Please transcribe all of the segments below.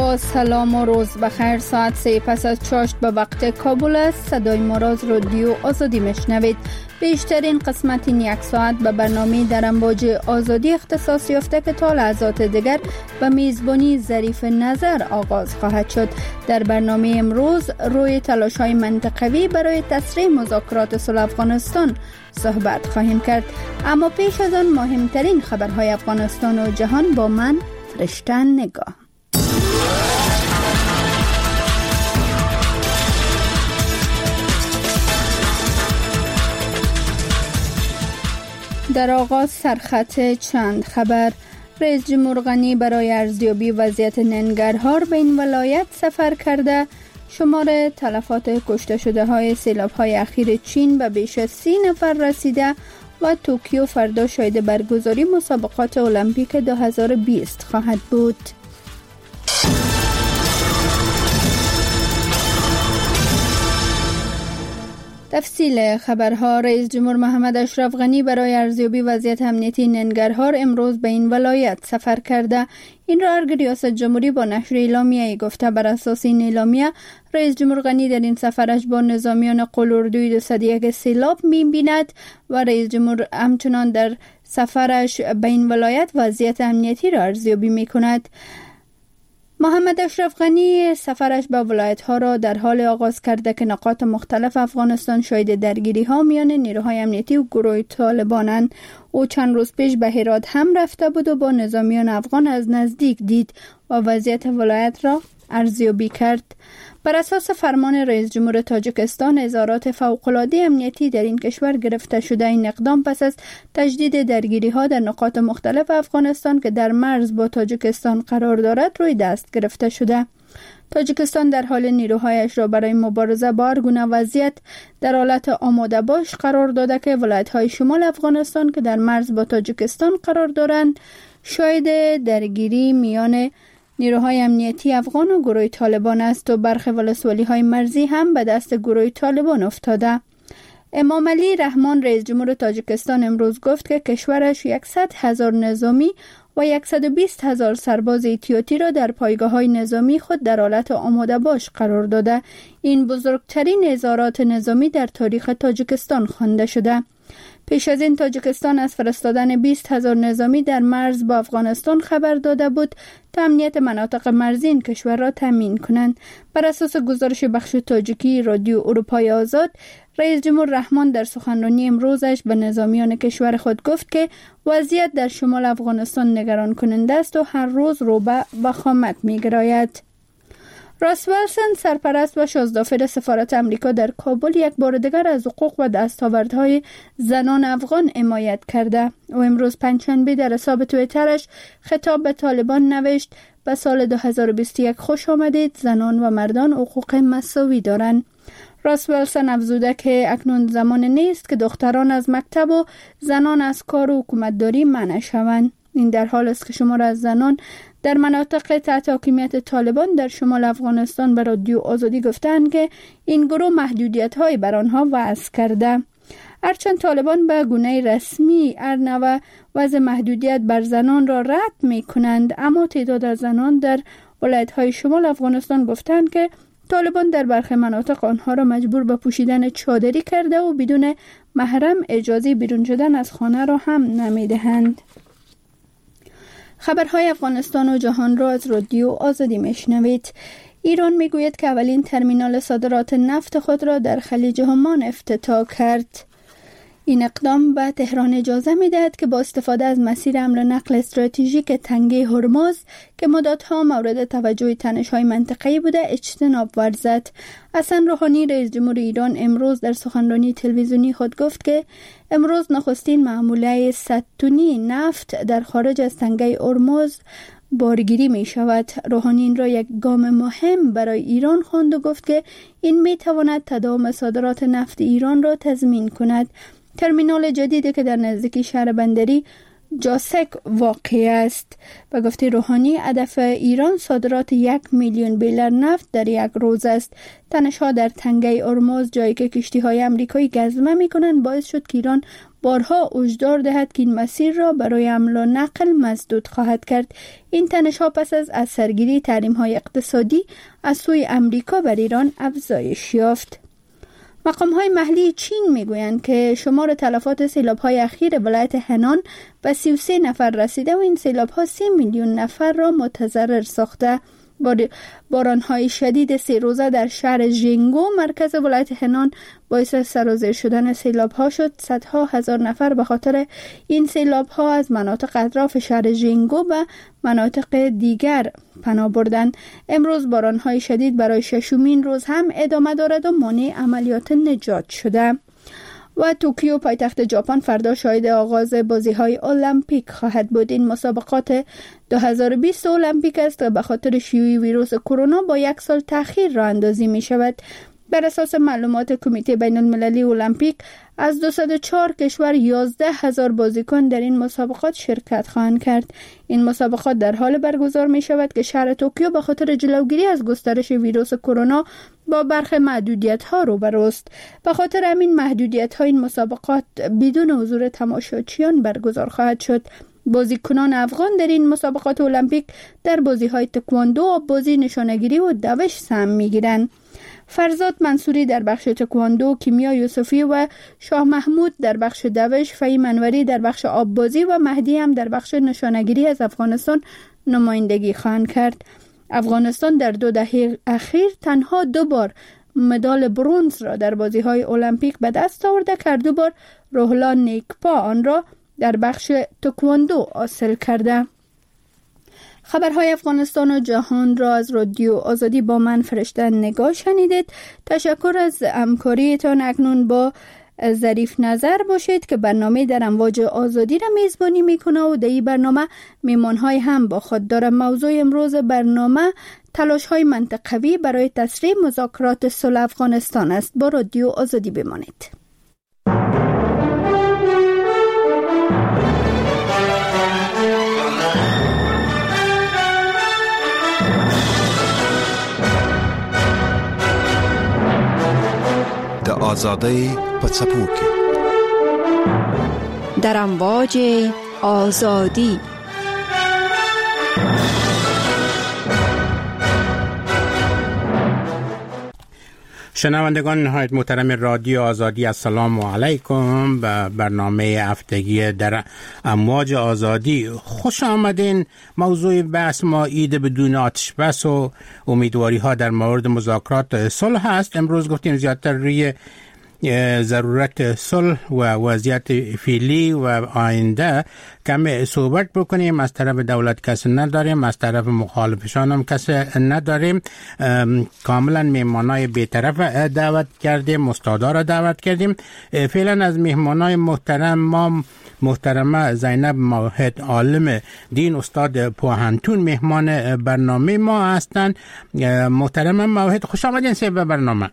با سلام و روز بخیر. ساعت 3 پس از چاشت به وقت کابل است. صدای ما را از رادیو آزادی میشنوید. بیشترین قسمت این یک ساعت به برنامه در امواج آزادی اختصاص یافته که تا لحظات دیگر به میزبانی ظریف نظر آغاز خواهد شد. در برنامه امروز روی تلاش‌های منطقوی برای تسریع مذاکرات صلح افغانستان صحبت خواهیم کرد. اما پیش از آن مهمترین خبرهای افغانستان و جهان با من فرشته نگاه. در آغاز سرخط چند خبر. رئیس جمهور غنی برای ارزیابی وضعیت ننگرهار به این ولایت سفر کرده. شمار تلفات کشته شده های سیلاب های اخیر چین به بیش از 30 نفر رسیده و توکیو فردا شاهد برگزاری مسابقات المپیک 2020 خواهد بود. تفصیل خبرها. رئیس جمهور محمد اشرف غنی برای ارزیابی وضعیت امنیتی ننگرهار امروز به این ولایت سفر کرده. این را ارگ ریاست جمهوری با نشر اعلامیه‌ای گفته. بر اساس این اعلامیه رئیس جمهور غنی در این سفرش با نظامیان قلوردوی 201 سیلاب می‌بیند و رئیس جمهور همچنان در سفرش به این ولایت وضعیت امنیتی را ارزیابی می‌کند. محمد اشرف غنی سفرش به ولایت‌ها را در حال آغاز کرده که نقاط مختلف افغانستان شاهد درگیری‌ها میان نیروهای امنیتی و گروه طالبانند. او چند روز پیش به هرات هم رفته بود و با نظامیان افغان از نزدیک دید و وضعیت ولایت را ارزیابی کرد. بر اساس فرمان رئیس جمهور تاجیکستان نظارات فوق‌العاده امنیتی در این کشور گرفته شده. این اقدام پس از تجدید درگیری‌ها در نقاط مختلف افغانستان که در مرز با تاجیکستان قرار دارد روی دست گرفته شده. تاجیکستان در حال نیروهایش را برای مبارزه با هر گونه وضعیت در حالت آماده باش قرار داده که ولایت‌های شمال افغانستان که در مرز با تاجیکستان قرار دارند شاهد درگیری میان نیروهای امنیتی افغان و گروه طالبان است و برخی ولسوالی‌های مرزی هم به دست گروه طالبان افتاده. امام علی رحمان رئیس جمهور تاجیکستان امروز گفت که کشورش 100,000 نظامی و 120,000 سرباز احتیاطی را در پایگاه‌های نظامی خود در حالت آماده باش قرار داده. این بزرگترین نظارات نظامی در تاریخ تاجیکستان خوانده شده. پیش از این تاجیکستان از فرستادن 20,000 نظامی در مرز با افغانستان خبر داده بود تا امنیت مناطق مرزی این کشور را تامین کنند. بر اساس گزارش بخش تاجیکی رادیو اروپای آزاد، رئیس جمهور رحمان در سخنرانی امروزش به نظامیان کشور خود گفت که وضعیت در شمال افغانستان نگران کننده است و هر روز رو به وخامت می‌گراید. راس ویلسون سرپرست و شازدافر سفارت امریکا در کابل یک بار دیگر از حقوق و دستاوردهای زنان افغان حمایت کرده. او امروز پنجشنبه در حساب توییترش خطاب به طالبان نوشت: به سال 2021 خوش آمدید. زنان و مردان حقوق مساوی دارند. راس ویلسون افزوده که اکنون زمان نیست که دختران از مکتب و زنان از کار و حکومتداری منع شوند. این در حال است که شمار از زنان در مناطق تحت حاکمیت طالبان در شمال افغانستان به رادیو آزادی گفتند که این گروه محدودیت‌های بر آنها وضع کرده. هرچند طالبان به گونه رسمی هر نوع وضع محدودیت بر زنان را رد می‌کنند، اما تعداد از زنان در ولایت‌های شمال افغانستان گفتند که طالبان در برخی مناطق آنها را مجبور به پوشیدن چادری کرده و بدون محرم اجازه بیرون شدن از خانه را هم نمی‌دهند. خبرهای افغانستان و جهان را از رادیو آزادی میشنوید. ایران میگوید که اولین ترمینال صادرات نفت خود را در خلیج عمان افتتاح کرد. این اقدام به تهران اجازه میدهد که با استفاده از مسیر حمل و نقل استراتژیک تنگه هرمز که مدتها مورد توجه تنش‌های منطقه‌ای بوده اجتناب ورزد. حسن روحانی رئیس جمهور ایران امروز در سخنرانی تلویزیونی خود گفت که امروز نخستین معامله 100 تنی نفت در خارج از تنگه هرمز بارگیری می شود. روحانی این را یک گام مهم برای ایران خواند و گفت که این می تواند تداوم صادرات نفت ایران را تضمین کند. ترمینال جدیدی که در نزدیکی شهر بندری جاسک واقع است. به گفته روحانی هدف ایران صادرات 1 میلیون بیرل نفت در یک روز است. تنش‌ها در تنگه هرمز جایی که کشتی‌های آمریکایی گزمه می‌کنند باعث شد که ایران بارها هشدار دهد که این مسیر را برای حمل و نقل مسدود خواهد کرد. این تنش‌ها پس از سرگیری تحریم‌های اقتصادی از سوی آمریکا بر ایران افزایش یافت. مقام‌های محلی چین میگویند که شمار تلفات سیلاب‌های اخیر ولایت هنان به 33 نفر رسیده و این سیلاب‌ها 3 میلیون نفر را متضرر ساخته. باران‌های شدید 3 روزه در شهر ژینگو مرکز ولایت هنان باعث سرازیر شدن سیلاب‌ها شد. صدها هزار نفر به خاطر این سیلاب‌ها از مناطق اطراف شهر ژینگو و مناطق دیگر پناه بردند. امروز باران‌های شدید برای 6مین روز هم ادامه دارد و مانع عملیات نجات شده. و توکیو پایتخت ژاپن فردا شاهد آغاز بازی‌های المپیک خواهد بود. این مسابقات 2020 المپیک است و به خاطر شیوع ویروس کرونا با 1 سال تأخیر راه اندازی می شود. بر اساس معلومات کمیته بین المللی المپیک از 204 کشور 11,000 بازیکن در این مسابقات شرکت خواهند کرد. این مسابقات در حال برگزار می شود که شهر توکیو به خاطر جلوگیری از گسترش ویروس کرونا با برخی محدودیت‌ها روبروست. به خاطر همین محدودیت‌ها این مسابقات بدون حضور تماشاچیان برگزار خواهد شد. بازیکنان افغان در این مسابقات المپیک در بازی‌های تکواندو، آب‌بازی، نشانه‌گیری و دوش سهم می‌گیرند. فرزاد منصوری در بخش تکواندو، کیمیا یوسفی و شاه محمود در بخش دوش، فهیم انوری در بخش آب‌بازی و مهدی هم در بخش نشانه‌گیری از افغانستان نمایندگی خواهند کرد. افغانستان در 2 دهه اخیر تنها 2 بار مدال برنز را در بازی‌های المپیک به دست آورده که 2 بار روحلا نیکپا آن را در بخش تکواندو حاصل کرده. خبرهای افغانستان و جهان را از رادیو آزادی با من فرشته نگاه شنیدید. تشکر از همکاریتان. اکنون با ظریف نظر باشید که برنامه در امواج آزادی را میزبانی میکنه و در این برنامه میمانهای هم با خود داره. موضوع امروز برنامه تلاش‌های منطقوی برای تسریع مذاکرات صلح افغانستان است. با رادیو آزادی بمانید. آزادی پڅپو کې در امواج آزادی. شنوندگان نهایت محترم رادیو آزادی، السلام علیکم. به برنامه هفتگی در امواج آزادی خوش آمدین. موضوع بحث ما عید بدون آتش بس و امیدواری ها در مورد مذاکرات صلح است. امروز گفتیم زیادتر روی ضرورت صلح و وضعیت فعلی و آینده کم صحبت بکنیم. از طرف دولت کسی نداریم، از طرف مخالفشان هم کسی نداریم. کاملا میهمانای بی‌طرف دعوت کردیم، استادا را دعوت کردیم. فعلا از میهمانای محترم ما محترمه زینب موحد عالم دین، استاد پوهنتون، مهمان برنامه ما هستند. محترمه موحد خوش آمدین به برنامه.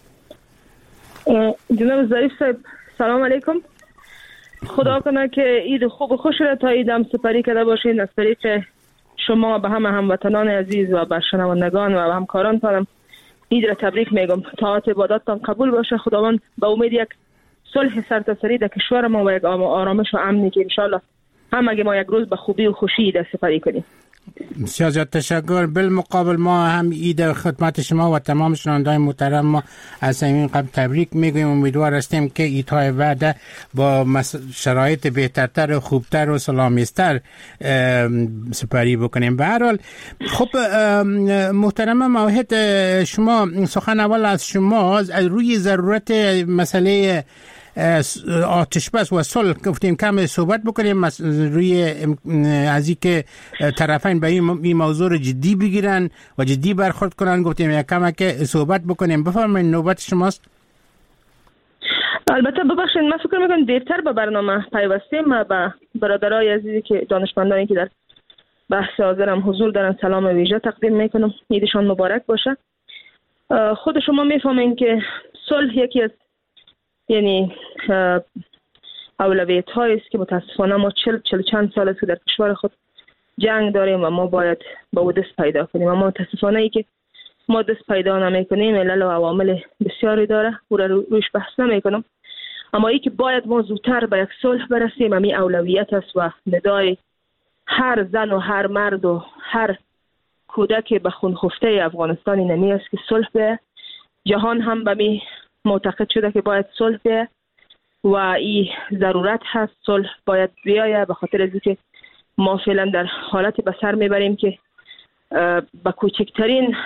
جناب ظریف صاحب سلام علیکم. خدا کنه که عید خوب و خوش را تا عید هم سپری کرده باشین. از طریق شما به همه هموطنان عزیز و به شنوندگان و همکارانتان عید را تبریک میگم. طاعت عبادتتان قبول باشه. خداوند به امید یک صلح سرتاسری در کشور ما و یک آرامش و امنی که انشالله همه ما یک روز به خوبی و خوشی عید سپری کنیم. بسیار زیاد تشکر. بالمقابل ما هم عید خدمت شما و تمام شنوندگان محترم ما از همین قبل تبریک میگویم. امیدوار هستیم که عیدهای بعد با شرایط بهترتر و خوبتر و سلامیستر سپری بکنیم. به هر حال خب محترم موحد، شما سخن اول از شما از روی ضرورت مسئله آتش بس و صلح گفتیم کم صحبت بکنیم، روی از اینکه طرفین به این موضوع رو جدی بگیرن و جدی برخورد کنن گفتیم یک کم که صحبت بکنیم. بفرمایید نوبت شماست. البته ببخشید من فکر میکنم دیرتر به برنامه پیوستیم. به برادرای عزیزی که دانشمندانی که در بحث حاضرم حضور دارن سلام ویژه تقدیم میکنم. عیدشان مبارک باشه. خود شما میفهمین که صلح یکی از اولویت هایی است که متاسفانه ما 40 چند سال است که در کشور خود جنگ داریم و ما باید با او دست پیدا کنیم. اما متاسفانه ای که ما دست پیدا نمیکنیم علل و عوامل بسیاری داره، او را روش بحث نمیکنم. اما ای که باید ما زودتر به یک صلح برسیم همین اولویت است و ندای هر زن و هر مرد و هر کودک به خون خفته افغانستان نمی است که صلح به جهان هم به می معتقد شده که باید صلح به و این ضرورت هست صلح باید بیاید، به خاطر از اینکه ما فعلا در حالت به سر میبریم که با کوچکترین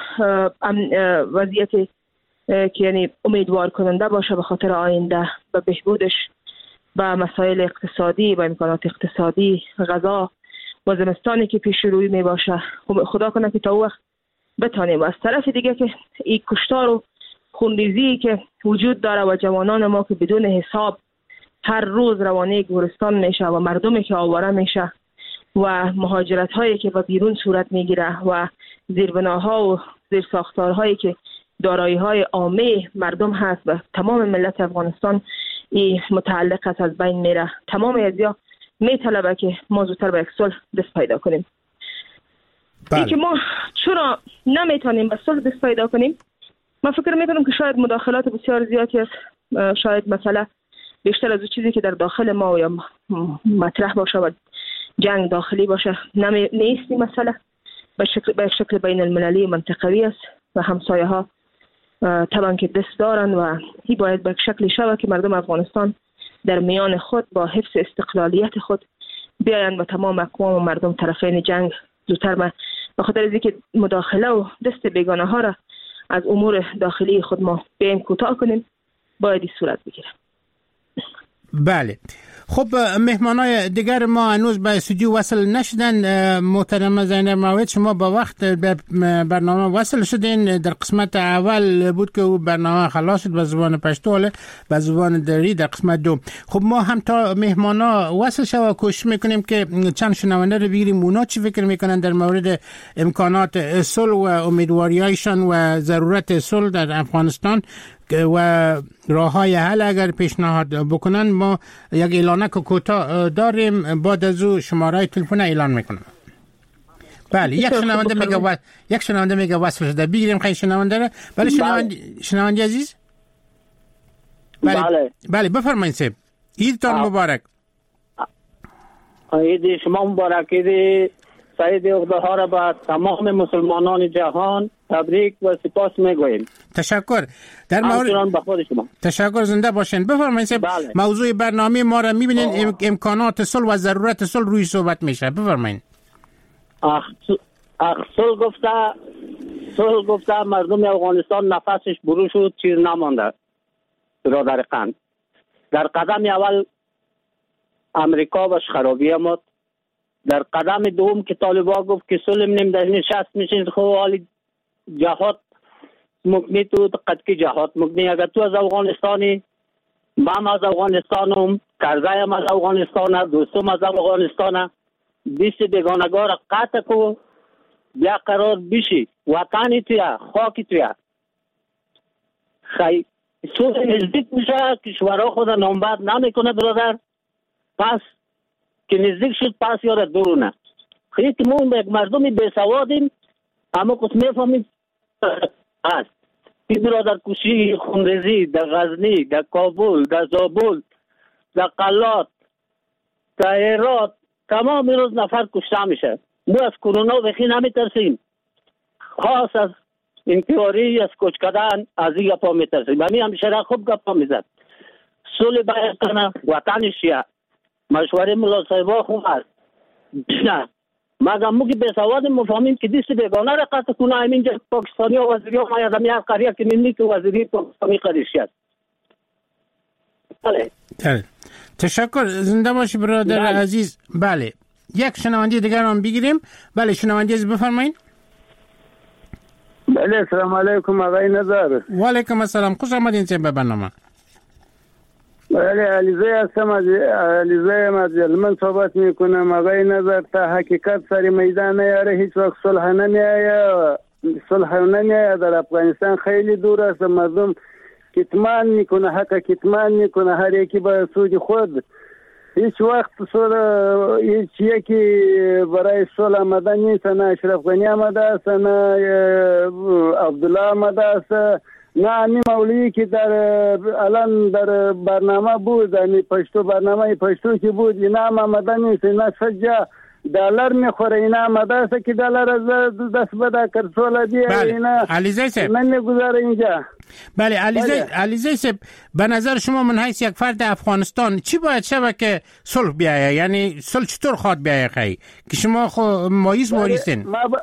وضعیت که یعنی امیدوار کننده باشه به خاطر آینده به بهبودش، به مسائل اقتصادی، به امکانات اقتصادی، غذا و زمستانی که پیش روی می باشه، خدا کنه که تا وقت بتانیم. و از طرف دیگه که این کشتار و خونریزی که وجود داره و جوانان ما که بدون حساب هر روز روانه گورستان میشه و مردمی که آواره میشه و مهاجرت هایی که به بیرون صورت میگیره و زیربناها و زیر ساختارهایی که دارایی های عامه مردم هست و تمام ملت افغانستان این متعلق است از بین میره. تمام ازیا میطلبه که ما زودتر به یک صلح دست پیدا کنیم. این که ما چرا نمیتونیم به صلح دست پیدا کنیم؟ من فکر میکنم که شاید مداخلات بسیار زیادی است، شاید مسئله بیشتر از اون چیزی که در داخل ما یا مطرح باشه و جنگ داخلی باشه نیست. این مسئله به شکل بین المللی منطقوی است و همسایه ها طبعا که دست دارن و این باید به شکل شوه که مردم افغانستان در میان خود با حفظ استقلالیت خود بیاین و تمام اقوام و مردم طرفین جنگ زودتر به خاطر از اینکه مداخله و دست بیگانه ها را از امور داخلی خود ما بیاین کوتاه کنیم باید این صورت بگیره. بله خب مهمانای دیگر ما هنوز به استودیو وصل نشدن. محترم زینب موعد شما با وقت به برنامه وصل شدین. در قسمت اول بود که برنامه خلاص شد به زبان پشتو، به زبان دری در قسمت دو. خب ما هم تا مهمانا وصل شو کوشش میکنیم که چند شنونده رو بگیریم اونا چی فکر میکنن در مورد امکانات صلح و امیدواریایشان و ضرورت صلح در افغانستان و راه‌های حل اگر پیشنهاد بکنن. ما یک اعلانک کوتاه داریم، بعد از او شماره تلفن اعلان میکنم. بله یک شنونده میگه وصل شده، بگیریم خیلی شنونده را. بله شنونده عزیز. بله بفرمایید صاحب. عیدتان مبارک. عید شما مبارک. عید سعید عقده‌ها را به تمام مسلمانان جهان تبریک و سپاس میگوییم. تشکر. در مورد به خود شما تشکر، زنده باشین. بفرمایید. بله. موضوع برنامه ما را میبینین امکانات صلح و ضرورت صلح روی صحبت میشه. بفرمایید. صلح گفته مردم افغانستان نفسش برو شد، چیز نمانده. برادر قند در قدم اول امریکا باش خرابی آمد، در قدم دوم که طالبان گفت که صلح در نشست میشین، خب حالی جهاد مکنی تو قد که جهاد مکنی. اگر تو از افغانستانی، من از افغانستانم، کرزایم از افغانستان، دوستم از افغانستان، دیست بیگانگاه را قطع کو، بیا قرار بشی وطنی تویا، خاکی تویا. خیلی صلح نزدیک میشه، کشورها خود نامبر نمیکنه برادر، پس که نزدیک شد پس یاره درونه. خیلی که ما یک مردمی بیسوادیم، اما کس میفهمیم است. این برادر کشی خونریزی در غزنی، در کابل، در زابل، در قلات، در هرات، تمام روز نفر کشته میشه. ما از کرونا بخی نمیترسیم، خاص از انتحاری، از کچ کردن، از این گپا میترسیم. همین همیشه را خوب گپا میزد. صلح باید کنه، وطنش چیه، مشوره ملا صاحبا خوب است. نه مگه موگی بیسواد مفهمیم که دیست بیگانه را قطع کنه. همینجا پاکستانی و وزیری ها ما یادمی از قریه که نمی که وزیری پاکستانی قریشی است. بله تشکر، زنده باشی برادر عزیز. بله یک شنونده دیگر هم بگیریم. بله شنونده عزیز بفرمایید. بله سلام علیکم آقای نظر. و علیکم السلام، خوش آمدین به برنامه. بله علیزه هستم، علیزه من صحبت میکنم. آقای نظر تا حقیقت سر میدان نیاره هیچ وقت صلح نمیایه در افغانستان خیلی دور است. مردم کتمان میکنه، حق کتمان میکنه، هر یکی با سود خود هیچ وقت هیچ یکی برای صلح آمده نیست. نه اشرف غنی آمده است، نه عبدالله آمده است، نه امی مولوی که در الان در برنامه بود، یعنی پشتو برنامه پشتو که بود، اینا هم آمده نیست. اینا سجا دلار میخوره، اینا آمده است که دلار از دست بده کرد صلح دیه. اینا علیزی صاحب نمیگذاره اینجا. بله علیزی صاحب، به نظر شما من حیث یک فرد افغانستان چی باید شود که صلح بیایه؟ یعنی صلح چطور خواد بیایه خیلی که شما مایز موریستین؟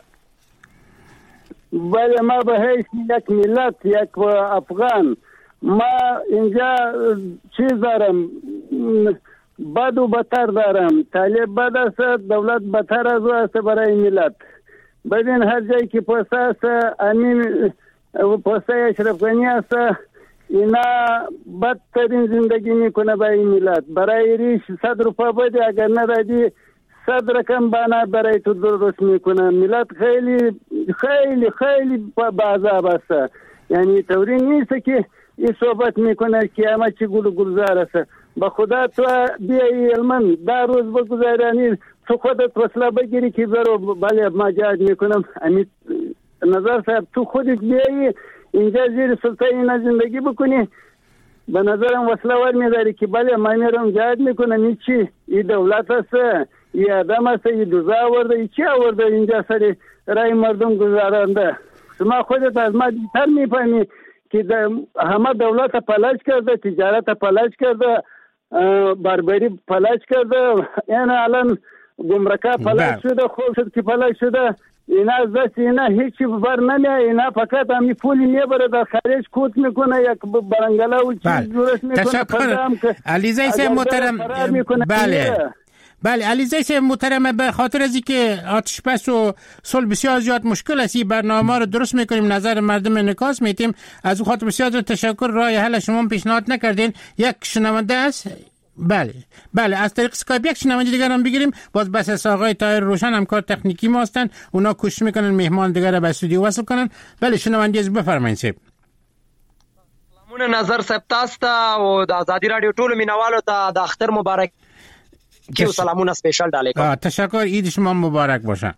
بله ما به حیث یک ملت، یک افغان، ما اینجا چیز دارم، بد و بدتر دارم. طالب بد است، دولت بدتر از او است برای ملت. ببین هر جایی که پوسته است، امین پوسته اشرف غنی است، اینا بدترین زندگی میکنه برای ملت. برای ریش 100 روپا بده، اگر ندادی 100 رقم بنا برای تو درست میکنه. ملت خیلی خیلی خیلی بعذاب است. یعنی طوری نیست که این صحبت میکنه که همه چی گلزار است. با خدا تو بیایی علمان 10 روز بگذارانی، تو خودت وصله بگیری که برو بله ما جهاد میکنم. امید نظر صاحب تو خودت بیایی اینجا زیر سلطه اینا زندگی بکنی، به نظرم وصله ور میداری که بله ما میرم جهاد میکنم. این چی؟ این دولت است، این آدم است، این دوزه آورده، این چی آورده اینجا سری رای مردم گذارنده. شما خودت از ما بیتر میفهمی که همه دولت پلاش کرده، تجارت پلاش کرده، بربری پلاش کرده. این الان گمرکا پلاش شده، خوب شد که پلاش شده. اینا از دست اینا هیچی بر نمیه. اینا فقط همی پولی میبره در خارج کوت میکنه، یک برنگله و چیز درست میکنه. تشکر علیزی صاحب محترم. بله علیزی صاحب محترم، به خاطر از اینکه آتش بس و صلح بسیار زیاد مشکل است، برنامه رو درست میکنیم، نظر مردم انعکاس میتیم. از اون خاطر بسیار تشکر. راه حل شما پیشنهاد نکردین. یک شنونده است. بله از طریق اسکایپ یک شنونده دیگر هم بگیریم. باز بس آقای طاهر روشن همکار تکنیکی ما هستن، اونا کوشش میکنن مهمان دیگر رو به استودیو وصل کنن. بله شنونده از بفرمایید صاحب. سلامونه نظر صاحب تاسو ته او د ازادي رادیو ټولو مینوالو ته د اختر مبارک کیو سلامونه سپیشل ډالې کوم. تشکر، عید شما مبارک باشه.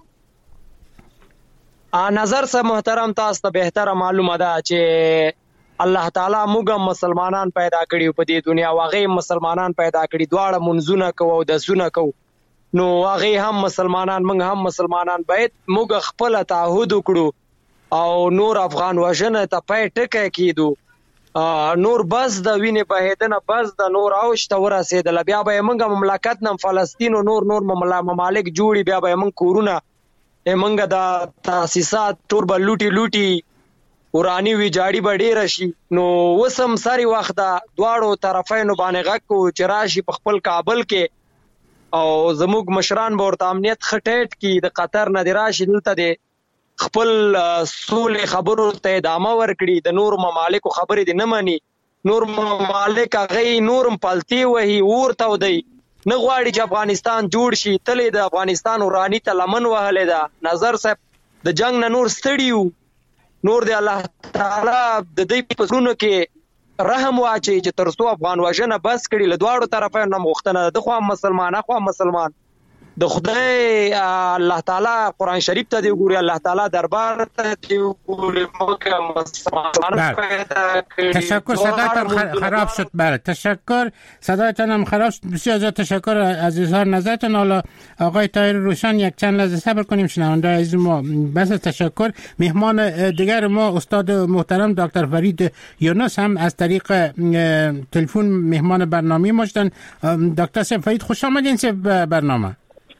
نظر صاحب محترم، تاسو ته بهتره معلومه ده چې الله تعالی موږ مسلمانان پیدا کړي په دې دنیا، واغې مسلمانان پیدا کړي، دواړه منځونه کوو او دسونه کوو. نو واغې هم مسلمانان، موږ هم مسلمانان، باید موږ خپل تعهد وکړو او نور افغان وژنه ته پای ټکی کیدو. نور بس د وینې بهیدنه، بس د نور اوج ته ورسېدله. بیا به موږ مملکت نم فلسطین او نور ممالک جوړي، بیا به موږ کورونه موږ د تاسیسات ټول به لوټي ورانی ویجاړي به ډېره شي. نو اوس هم ساري وخت ده دواړو طرفینو باندې غږ کوو چې راشي په خپل کابل کې او زموږ مشران به ورته امنیت ښه ټیټ کړي، د قطر نه دې راشي دلته د خپل سولې خبرو ته ادامه ورکړي، د نورو ممالکو خبرې دې نه مني. نور ممالک هغې نورم پلتې وهي، اور تودوي، نه غواړي چې افغانستان جوړ شي. تلې د افغانستان ورانی ته لمن وهلې ده. نظر صاحب د جنگ نه نور ستړي وو، نور دی الله تعالی د دې په زړونو کې رحم واچي چې تر څو افغان وژنه بس کړي. له دواړو طرفینو نه غوښتنه ده، خوا مسلمان اخوا مسلمان. د خدای الله تعالی قرآن شریف ته دی وګوري، الله تعالی دربار ته دی وګوري، موږ مسلمان پیدا کړي. تشکر، صدایتان خراب شد. بله تشکر، صدایتان هم خراب شد. بسیار زیاد تشکر از اظهار نظرتان. حالا آقای طاهر روشن یک چند لحظه صبر کنیم. شنونده عزیز ما بس تشکر. مهمان دیگر ما استاد محترم دکتر فرید یونس هم از طریق تلفن مهمان برنامه ما شدن. دکتر فرید خوش آمدین به برنامه.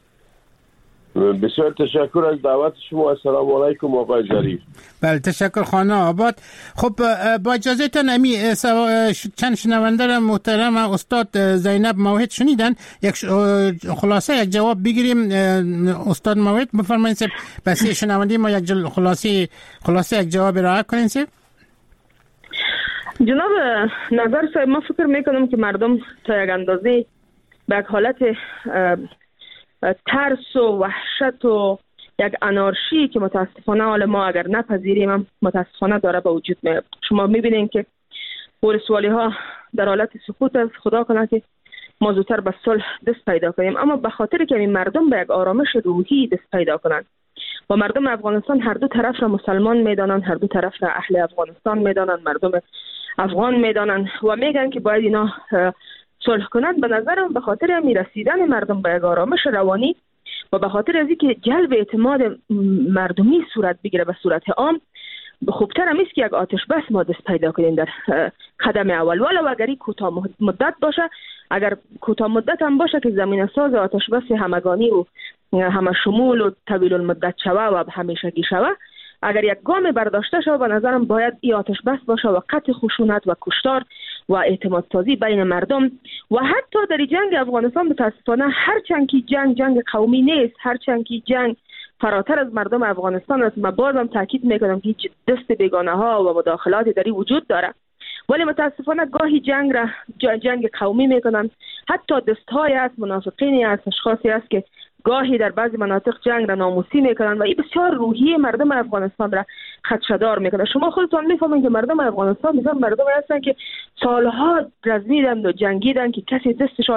بسیار تشکر از دعوت شما. السلام علیکم آقای ظریف. بله تشکر خانه آباد. خب با اجازهتان امی چند شنونده محترم استاد زینب موحد شنیدن، یک خلاصه یک جواب بگیریم. استاد موحد بفرمایید سب بس شنونده ما یک خلاصه یک جواب ارائه کنین سب. جناب نظر صاحب، ما فکر میکنم که مردم تا یک اندازه به یک حالت ترس و وحشت و یک انارشی که متاسفانه حال ما اگر نپذیریم هم متاسفانه داره به وجود میاد. شما میبینین که ولسوالی ها در حالت سقوط است. خدا کنه که ما زودتر به صلح دست پیدا کنیم. اما به خاطر که این مردم به یک آرامش روحی دست پیدا کنند و مردم افغانستان هر دو طرف را مسلمان میدانند، هر دو طرف را اهل افغانستان میدانند، مردم افغان میدانند و میگن که باید اینا صلح کنند. به نظرم به خاطر می رسیدن مردم به یک آرامش روانی و به خاطر از اینکه جلب اعتماد مردمی صورت بگیره به صورت عام، خوبتر هم است که یک آتش بس ما دست پیدا کنیم در قدم اول، ولو اگر کوتاه مدت باشه. اگر کوتاه مدت هم باشه که زمینه ساز آتش بس همگانی و همه شمول و طویل المدت شوه و همیشگی شوه، اگر یک گام برداشته شود، به نظرم باید این آتش بس باشه و قطع خشونت و کشتار و اعتماد سازی بین مردم. و حتی در جنگ افغانستان متاسفانه هرچند که جنگ قومی نیست، هرچند که جنگ فراتر از مردم افغانستان است، من بازم تاکید میکنم که دست بیگانه ها و مداخلات دری وجود داره، ولی متاسفانه گاهی جنگ را جنگ قومی میکنن. حتی دستهای است، منافقینی است، اشخاصی است که گاهی در بعضی مناطق جنگ را ناموسی میکنن و این بسیار روحیه مردم افغانستان را خدشه‌دار میکنه. شما خودتون میفهمین که مردم افغانستان مثلا مردم هستن که سالها رزمیدن و جنگیدن که کسی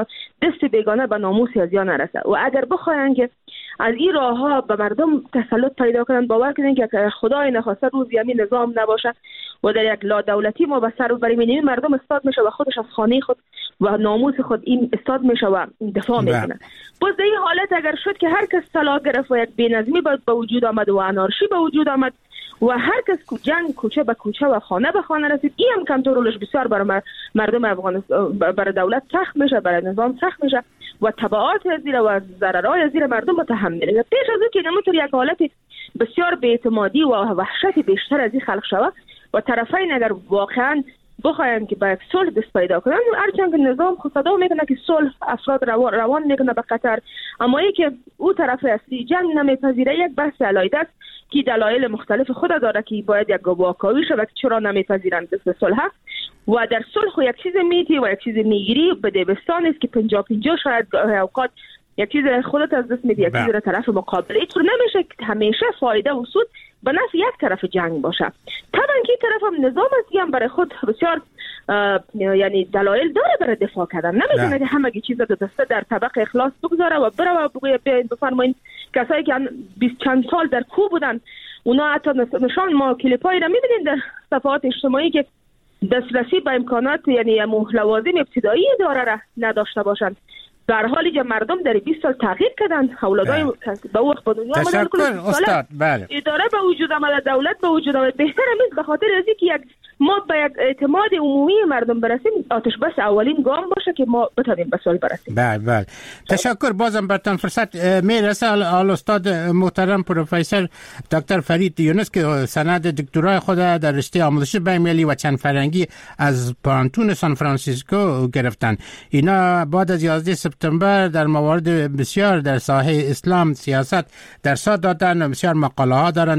دست بیگانه به ناموس از یا نرسه. و اگر بخواین که از این راه ها به مردم تسلط پیدا کنن، باور کنین که خدای نخواسته روزی همین نظام نباشه و در یک لا دولتی ما به سر ببریم، این مردم استاد میشه و خودش از خانه خود و ناموس خود این استاد میشه و دفاع میکنه. باز در این حالت اگر شد که هر کس طلاق گرفت و یک بی‌نظمی به وجود آمد و انارشی به وجود آمد و هر کس جنگ کوچه به کوچه و خانه به خانه رسید، این هم کنترلش بسیار برای مردم افغانستان، برای دولت سخت میشه، برای نظام سخت میشه و تبعات از زیر و ضررهای زیر مردم متحمل میشه. پیش از که نمیتونه یک حالت بسیار بی‌اعتمادی و وحشت بیشتر از این خلق شود و طرفین اگر واقعا بخواین که با یک صلح دست پیدا کنن، هرچند که نظام خود صدا میکنه که صلح افراد روان میکنه به قطر، اما ای که او طرف اصلی جنگ نمیپذیره یک بحث علایده است که دلایل مختلف خود داره که باید یک واکاوی شود که چرا نمیپذیرند دست صلح. و در صلح یک چیز میتی و یک چیز میگیری به دبستان است که 50-50 شاید اوقات یک چیز خودت از دست میدی، یک چیز را طرف مقابل. اینطور نمیشه که همیشه فایده و سود به نفع یک طرف جنگ باشه. طبعا که این طرف هم نظام است هم برای خود بسیار یعنی دلایل داره برای دفاع کردن. نمیتونه که همه چیز رو دسته در طبق اخلاص بگذاره و بره و بفرمایید کسایی که 20 چند سال در کوه بودن اونا حتی نشان ما کلیپایی را میبینید در صفحات اجتماعی که دسترسی به امکانات یعنی لوازم ابتدایی اداره را نداشته باشند، در حالی که مردم در 20 سال تغییر کردند، اولادای به وقت به دنیا آمدن، استاد بله اداره به وجود آمد، دولت به وجود آمد. بهتر است به خاطر از اینکه ما به یک اعتماد عمومی مردم برسیم، آتش بس اولین گام باشه که ما بتونیم به صلح برسیم. بله تشکر. بازم براتون فرصت میرسه. استاد محترم پروفسور دکتر فرید یونس که سند دکترای خود در رشته آموزش بین‌المللی و چند فرهنگی از پانتون سان فرانسیسکو گرفتن، اینا بعد از 11 سپتامبر در موارد بسیار در ساحه اسلام سیاست درس دادن، بسیار مقاله ها دارن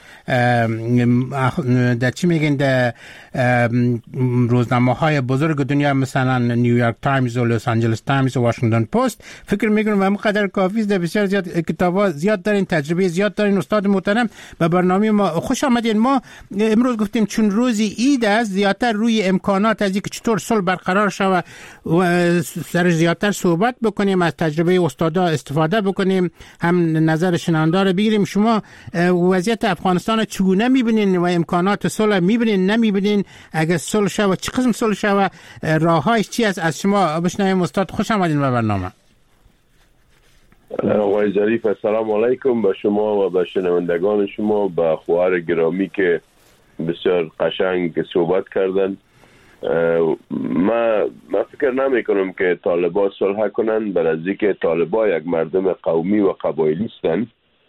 در چی میگن در روزنامه های بزرگ دنیا مثلا نیویورک تایمز و لس آنجلس تایمز و واشنگتن پست. فکر میکنم همون قدر کافی است. بسیار زیاد کتابا زیاد دارین، تجربه زیاد دارین. استاد محترم به برنامه ما خوش آمدین. ما امروز گفتیم چون روزی عید است زیادتر روی امکانات از اینکه چطور صلح برقرار شود و سر زیادتر صحبت بکنیم، از تجربه استادا استفاده بکنیم، هم نظر شنونده رو بگیریم. شما وضعیت افغانستان چگونه میبینین و امکانات صلح میبینین نمیبینین؟ اگه صلح شود چه قسم صلح شود، راههایش چی است؟ از شما بشنویم. استاد خوش آمدین به برنامه. آقای ظریف السلام علیکم به شما و به شنوندگان شما، به خواهر گرامی که بسیار قشنگ صحبت کردن. من فکر نمی کنم که طالبان صلح کنن، برای اینکه طالبان یک مردم قومی و قبایلی هستند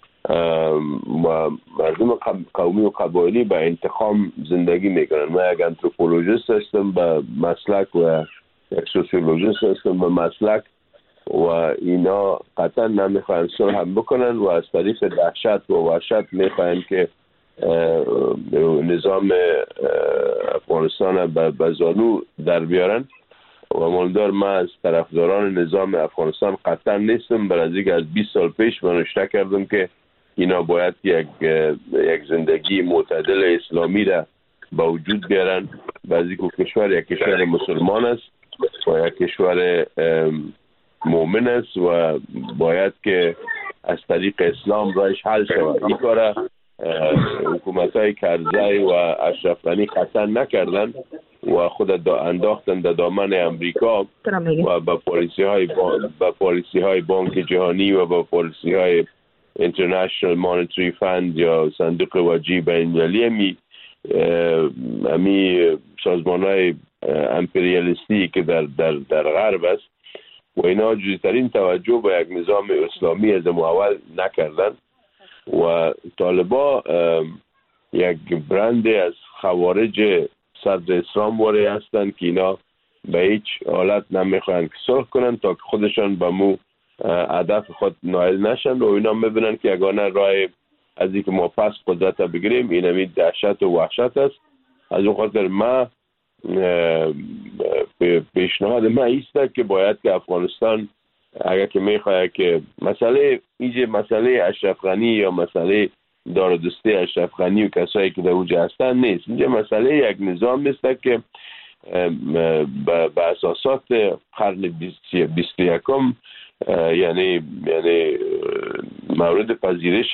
و مردم قومی و قبایلی به انتخاب زندگی میکنن. من یک آنتروپولوژیست هستم به مسلک و یک سوسیولوژیست هستم به مسلک و اینا قطعا نمیخواین صلح هم بکنن و از طریق دهشت و وحشت میخواین که نظام افغانستان به زانو در بیارن و مالدار من از طرفداران نظام افغانستان قطعا نیستم. برای اینکه از 20 سال پیش من اشاره کردم که اینا باید یک زندگی معتدل اسلامی را به وجود بیارن. بعضی که کشور یک کشور مسلمان است و یک کشور مؤمن است و باید که از طریق اسلام رایش حل شود. این کار حکومت‌های کرزی و اشرف غنی قطعا نکردن و خود انداختن در دامن امریکا و با پالیسی‌های بانک جهانی و با پالیسی‌های International Monetary Fund یا صندوق وجه بین‌المللی امی سازمان‌های امپریالیستی که در غرب است و اینا جزیترین توجه به یک نظام اسلامی از اول نکردن و طالبا یک برند از خوارج صدر اسلام واره هستند که اینا به هیچ حالت نمیخواهند که صلح کنن تا که خودشان به مو هدف خود نائل نشن و اینا میبینن که یگانه راه از اینکه ما پس قدرت بگیریم این همین دهشت و وحشت است. از اون خاطر ما پیشنهاد ما ایست که باید که افغانستان اگر که میخواد که مسئله اشرف غنی یا مسئله دارودستی اشرف غنی و کسایی که در اوجه هستن نیست. اینجا مسئله یک نظام است که به اساسات قرن 21 یعنی مورد پذیرش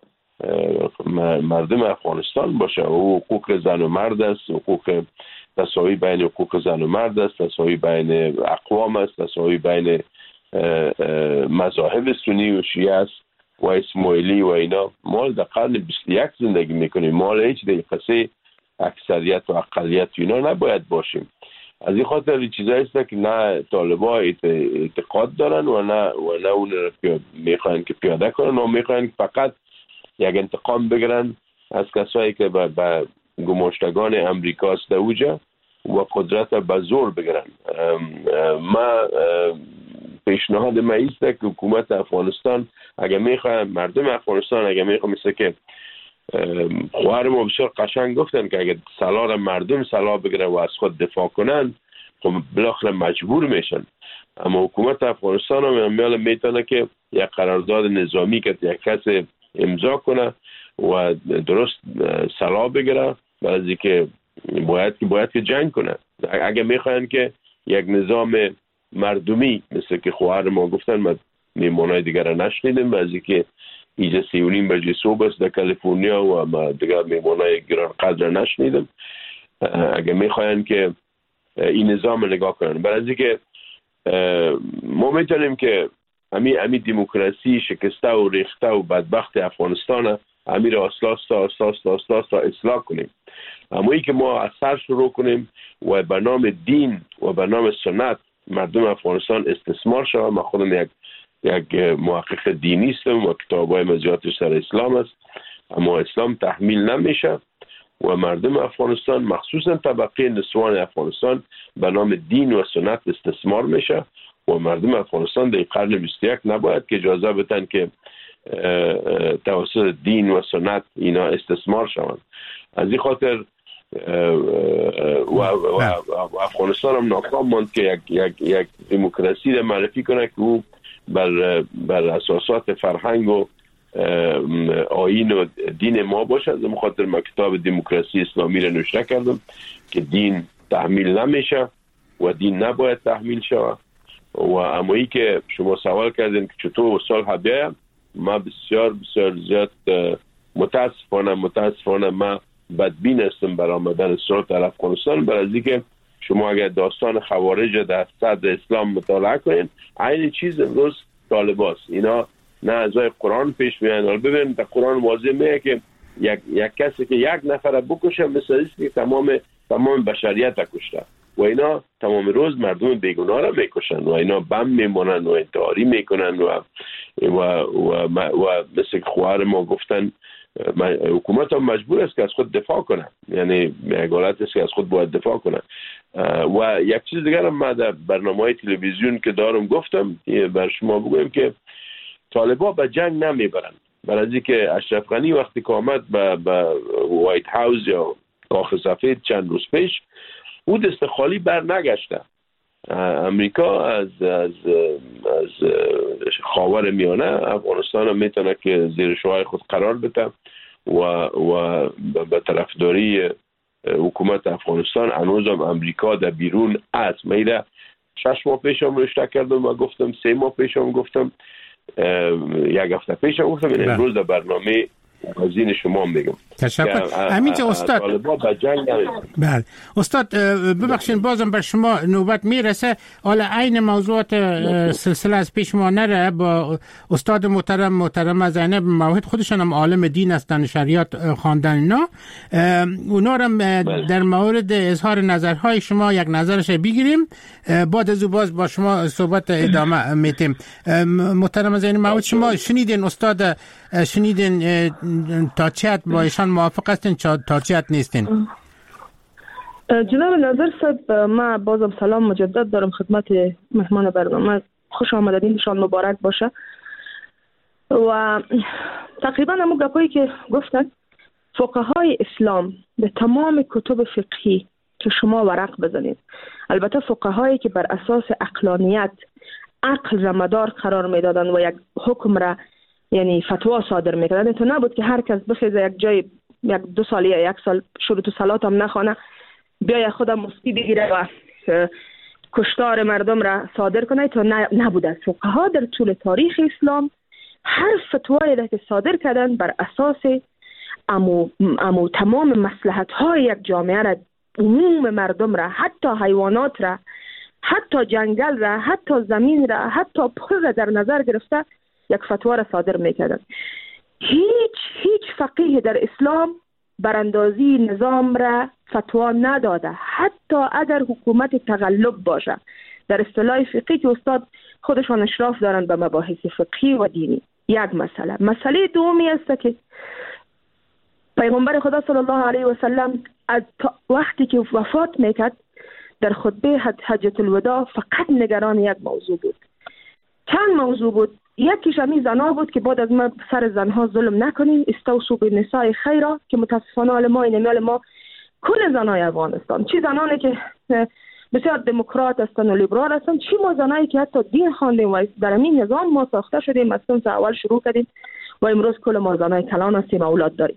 مردم افغانستان باشه و حقوق زن و مرد است، حقوق تساوی بین حقوق زن و مرد است، تساوی بین اقوام است، تساوی بین مذاهب سنی و شیعه است و اسماعیلی و اینا. ما در قرن 21 زندگی میکنیم، ما هیچ دقیقه اکثریت و اقلیت اینا نباید باشیم. از این خاطر این چیزایی است که نه طالبا اعتقاد دارن و نه اون رو میخواین که پیاده کنن و میخواین فقط یک انتقام بگیرن از کسایی که به گماشتگان امریکا است اوجه و قدرت به زور بگیرن. ما پیشنهاد ما ایست که حکومت افغانستان اگر میخواد، مردم افغانستان اگر میخواد، مثل که خواهر ما بسیار قشنگ گفتن که اگر سلاح مردم سلاح بگیرن و از خود دفاع کنن خب بالاخره مجبور میشن. اما حکومت افغانستان هم میتونه که یک قرارداد نظامی که یک کس امضا کنه و درست سلاح بگیره بعضی که باید که جنگ کنه. اگر میخواین که یک نظام مردمی مثل که خواهر ما گفتن، ما میمونای دیگر را نشنیدیم، بعضی که ایجا 3:30 بجه صبح است در کالیفرنیا و ما دیگر میمونای گران قدر نشنیدیم. اگر میخواین که این نظام نگاه کنن، بعضی که ما میتونیم که امی دموکراسی شکسته و ریخته و بدبخت افغانستان امی را اساس اصلاح کنیم. اما ای که ما از سر شروع کنیم و به نام دین و به نام سنت مردم افغانستان استثمار شود. من خودم یک محقق دینی هستم و کتابای مزیاتش سر اسلام است، اما اسلام تحمیل نمیشه و مردم افغانستان مخصوصا طبقه نسوان افغانستان به نام دین و سنت استثمار میشه و مردم افغانستان در قرن 21 نباید که اجازه بدن که توسط دین و سنت اینا استثمار شوند. از این خاطر و افغانستان هم ناکام ماند که یک دموکراسی را معرفی کنه که او بر اساسات فرهنگ و آیین و دین ما باشه. از این خاطر ما کتاب دموکراسی اسلامی را نوشته کردم که دین تحمیل نمیشه و دین نباید تحمیل شود. و اما ای که شما سوال کردین که چطور صلح بیایم، ما بسیار زیاد متاسفانه ما بدبین هستم بر آمدن صلح در افغانستان. برای اینکه شما اگر داستان خوارج در صدر اسلام مطالعه کنین، عین چیز امروز طالباست. اینا نه از قرآن پیش میان. ببین در قرآن واضح میگه که یک کسی که یک نفر بکشه مثل است که تمام بشریت کشته و اینا تمام روز مردم بیگناه را میکشن و اینا بم میمونن و انتحاری میکنن و مثل خواهر ما گفتن حکومت هم مجبور است که از خود دفاع کنه، یعنی حالت است که از خود باید دفاع کنه. و یک چیز دیگر هم ما در برنامه تلویزیون که دارم گفتم بر شما بگویم که طالبا به جنگ نمیبرن. برای اینکه اشرف غنی وقتی که آمد به وایت هاوس یا کاخ سفید چند روز پیش، او دست خالی بر نگشته. امریکا از خاور میانه افغانستان هم میتونه که زیر شعاع خود قرار بده و به طرفداری حکومت افغانستان. هنوز هم امریکا در بیرون است. میره 6 ماه پیش هم رشته کردم و گفتم 3 ماه پیش هم گفتم 1 هفته پیش هم گفتم. این امروز در برنامه گزین شما میگم. تشکر. همینجا استاد طالبان به جنگ بله استاد ببخشید بازم بر شما نوبت میرسه. حالا عین موضوعات سلسله از پیش ما نره. با استاد محترم زینب موحد، خودشان هم عالم دین هستن، شریعت خواندن اینا، اونا هم در مورد اظهار نظرهای شما یک نظرش بگیریم، بعد از باز با شما صحبت ادامه میتیم. محترم زینب موحد، شما شنیدین استاد، شنیدین تا چه با ایشان موافق هستین تا چه نیستین؟ جناب نظر صاحب، ما بازم سلام مجدد دارم خدمت مهمان برنامه. خوش آمدید، شان مبارک باشه. و تقریبا همون گپایی که گفتن فقهای اسلام به تمام کتب فقهی که شما ورق بزنید، البته فقهایی که بر اساس عقلانیت عقل را مدار قرار میدادن و یک حکم را یعنی فتوا صادر میکردن، تو نبود که هر کس بخیزه یک جای 1-2 سال یا 1 سال شروط صلات هم نخوانه بیای خودم مفتی بگیره و کشتار مردم را صادر کنه. تو نبوده. فقها در طول تاریخ اسلام هر فتوایی را که صادر کردن بر اساس امو تمام مصلحت های یک جامعه را، عموم مردم را، حتی حیوانات را، حتی جنگل را، حتی زمین را، حتی پل را در نظر گرفته یک فتوا را صادر میکردن. هیچ فقیه در اسلام براندازی نظام را فتوا نداده، حتی اگر حکومت تقلب باشه. در اصطلاح فقهی که استاد خودشان اشراف دارند به مباحث فقهی و دینی. یک مسئله دومی است که پیغمبر خدا صلی الله علیه و سلم از وقتی که وفات میکرد در خطبه حجت الوداع فقط نگران یک موضوع بود. چند موضوع بود. یکیش همین زنا بود که بعد از ما سر زنها ظلم نکنیم، استوصوا بالنساء خیرا، که متاسفانه ما کل زنای افغانستان، چی زنانی که بسیار دموکرات هستن و لیبرال هستن، چی ما زنایی که حتی دین خواندیم و در این نظام ما ساخته شدیم، از سنف اول شروع کردیم و امروز کل ما زنای کلان هستیم، اولاد داریم.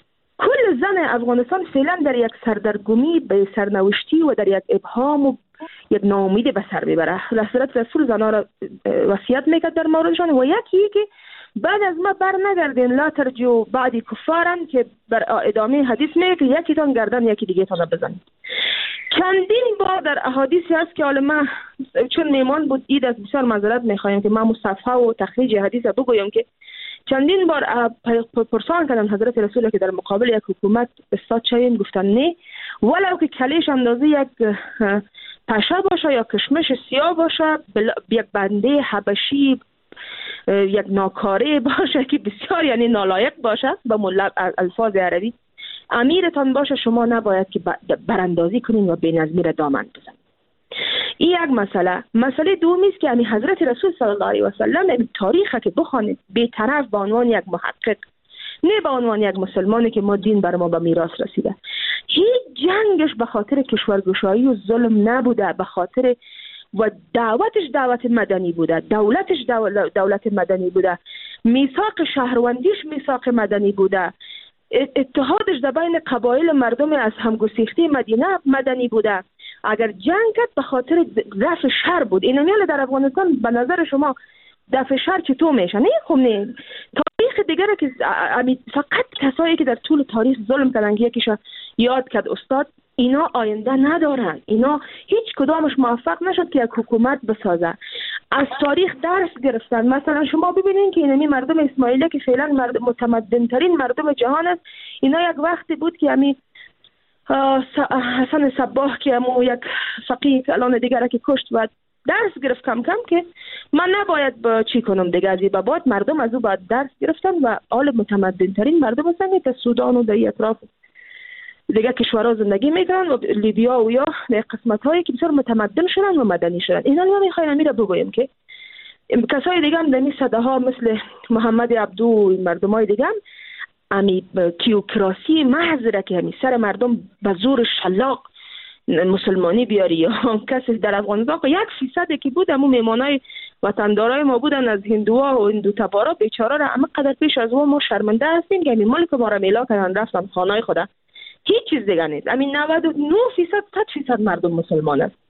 کل زن افغانستان فعلا در یک سردرگمی به سرنوشتی و در یک ابهام و یک ناامیدی به سر میبره. رسول زنها را وصیت میکرد در موردشان و یکی که بعد از ما بر نگردین لا ترجو بعدی کفارن، که بر ادامه حدیث میگه که یکی تان گردن یکی دیگه تان بزنید. چندین بار در احادیثی هست که حالا ما چون میمان بود اید از بسیار معذرت میخوایم که ما مصحف و تخریج حدیث بگویم که چندین بار پرسان کردن حضرت رسول که در مقابل یک حکومت استاد چاین، گفتن نه، ولو که کلیش اندازه یک پشه باشه یا کشمش سیاه باشه، یک بنده حبشی، یک ناکاره باشه که بسیار یعنی نالایق باشه به الفاظ عربی، امیرتان باشه، شما نباید که براندازی کنین و بی‌نظمی را دامن بزنید. این یک مسئله دومی است که همین حضرت رسول صلی الله علیه و سلم تاریخ که بخوانید بی‌طرف به عنوان یک محقق، نه به عنوان یک مسلمانی که ما دین بر ما به میراث رسیده، هیچ جنگش به خاطر کشورگشایی و ظلم نبوده، به خاطر و دعوتش دعوت مدنی بوده، دولتش دولت مدنی بوده، میثاق شهروندیش میثاق مدنی بوده، اتحادش در بین قبایل مردم از همگسیخته مدینه مدنی بوده. اگر جنگ کرد به خاطر دفع شر بود. این میال در افغانستان به نظر شما دفع شر چطور میشه؟ نه خب نه. تاریخ دیگر که فقط کسایی که در طول تاریخ ظلم کردن که یکیش یاد کرد استاد، اینا آینده ندارن. اینا هیچ کدامش موفق نشد که یک حکومت بسازه. از تاریخ درس گرفتن. مثلا شما ببینید که اینمی مردم اسماعیلیه که فعلا متمدن ترین مردم جهان است، اینا یک وقتی بود که حسن صباح که یک فقیه که الان دیگره که کشت و درس گرفت کم کم که من نباید با چی کنم دیگه، از این بعد مردم از او باید درس گرفتن و حال متمدن ترین مردم هستن که سودان و در اطراف دیگه کشورها زندگی میکنن و لیبیا و یا در قسمت هایی که بسیار متمدن شدن و مدنی شدن. اینا ما میخوایم امیر بگویم که کسای دیگه هم در این صده ها مثل محمد عبدو و مردم های دیگه هم امی تیوکراسی محض را که همی سر مردم به زور شلاق مسلمانی بیاری یا کسی در افغانستان 1% که بود همون میمانای وطندارای ما بودن از هندوها و هندو تبارا بیچاره را اما قدر پیش از ما شرمنده هستیم که همین ملک ما را میلا کردن رفتن خانای خدا. هیچ چیز دیگه نیست. همین 99% 100% مردم مسلمان است.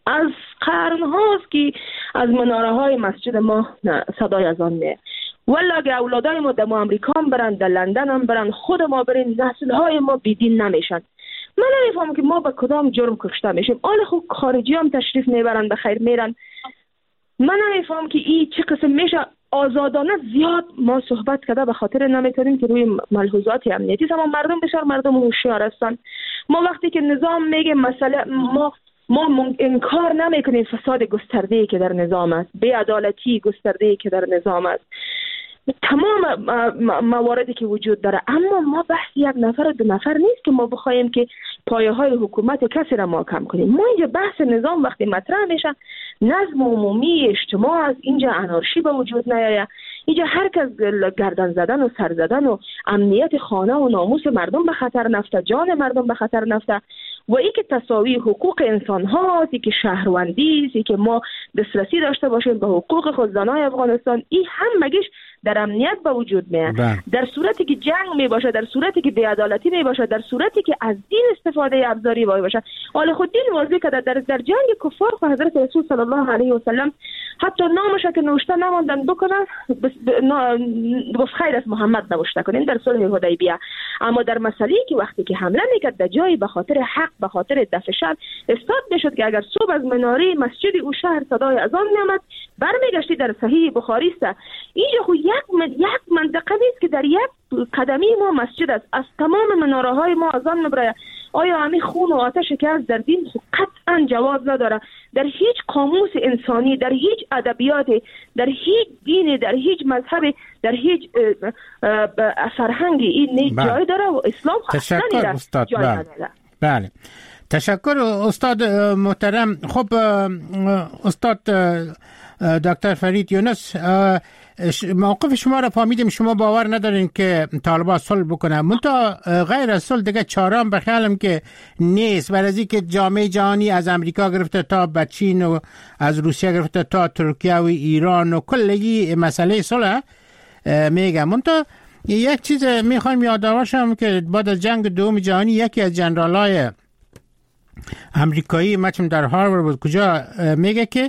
از قرن هاست که از مناره های مسجد ما صدای اذان میاد. ولی اگه اولادای ما در امریکا هم برن، در لندن هم برن، خود ما بریم، نسل های ما بیدین نمیشن. من نمیفهمم که ما به کدام جرم کشته میشیم. آله خب خارجی هم تشریف میبرن، به خیر میرن. من نمیفهمم که این چه قسم میشه. آزادانه زیاد ما صحبت کرده، به خاطر نمیتونیم که روی ملحوظات امنیتی، اما مردم بسیار مردم هوشیار هستند. ما وقتی که نظام میگه مسئله ما انکار نمیکنیم فساد گسترده‌ای که در نظام است، بی‌عدالتی گسترده‌ای که در نظام است، تمام مواردی که وجود داره. اما ما بحث یک نفر دو نفر نیست که ما بخوایم که پایه های حکومت کسی را محکم کنیم. ما اینجا بحث نظام وقتی مطرح میشه، نظم عمومی اجتماع است، اینجا انارشی به وجود نیاید، اینجا هر کس گردن زدن و سر زدن و امنیت خانه و ناموس مردم به خطر نفته، جان مردم به خطر نفته. و ای که تساوی حقوق انسان هاست، ای که شهروندی است، ای که ما دسترسی داشته باشیم به حقوق خود زنای افغانستان، این هم مگیش در امنیت به وجود میاد. در صورتی که جنگ می باشه، در صورتی که بی‌عدالتی می باشه، در صورتی که از دین استفاده ابزاری باشه. حالا خود دین واضح کرده در جنگ کفار خو حضرت رسول صلی الله علیه و سلم حتی نامش که نوشته نماندن بکنن، بس خیر از محمد نوشته کنین در صلح حدیبیه. اما در مسئله که وقتی که حمله میکرد در جای به خاطر حق، به خاطر دفع شر استاد میشد که اگر صبح از مناره مسجد او شهر صدای اذان میامد، برمیگشتی در صحیح بخاری است. اینجا خو یک منطقه نیست که در یک قدمی ما مسجد است. از تمام مناره های ما اذان میبره. آیا همین خون و آتش که از در دین قطعا جواز نداره. در هیچ قاموس انسانی، در هیچ ادبیات، در هیچ دین، در هیچ مذهب، در هیچ فرهنگی این جای داره و اسلام اصلا استاد جای نداره. بله، تشکر استاد محترم. خب استاد دکتر فرید یونس، موقف شما را فهمیدیم، شما باور ندارین که طالبان صلح بکنه، منتها غیر از صلح دیگه چاره‌ام به خیالم که نیست. برای از اینکه جامعه جهانی از امریکا گرفته تا به چین و از روسیه گرفته تا ترکیه و ایران و کلگی مسئله صلح میگه. منتها یک چیز میخوایم یادآور شم که بعد از جنگ دوم جهانی یکی از جنرالای امریکایی مچم در هاروارد بود کجا میگه که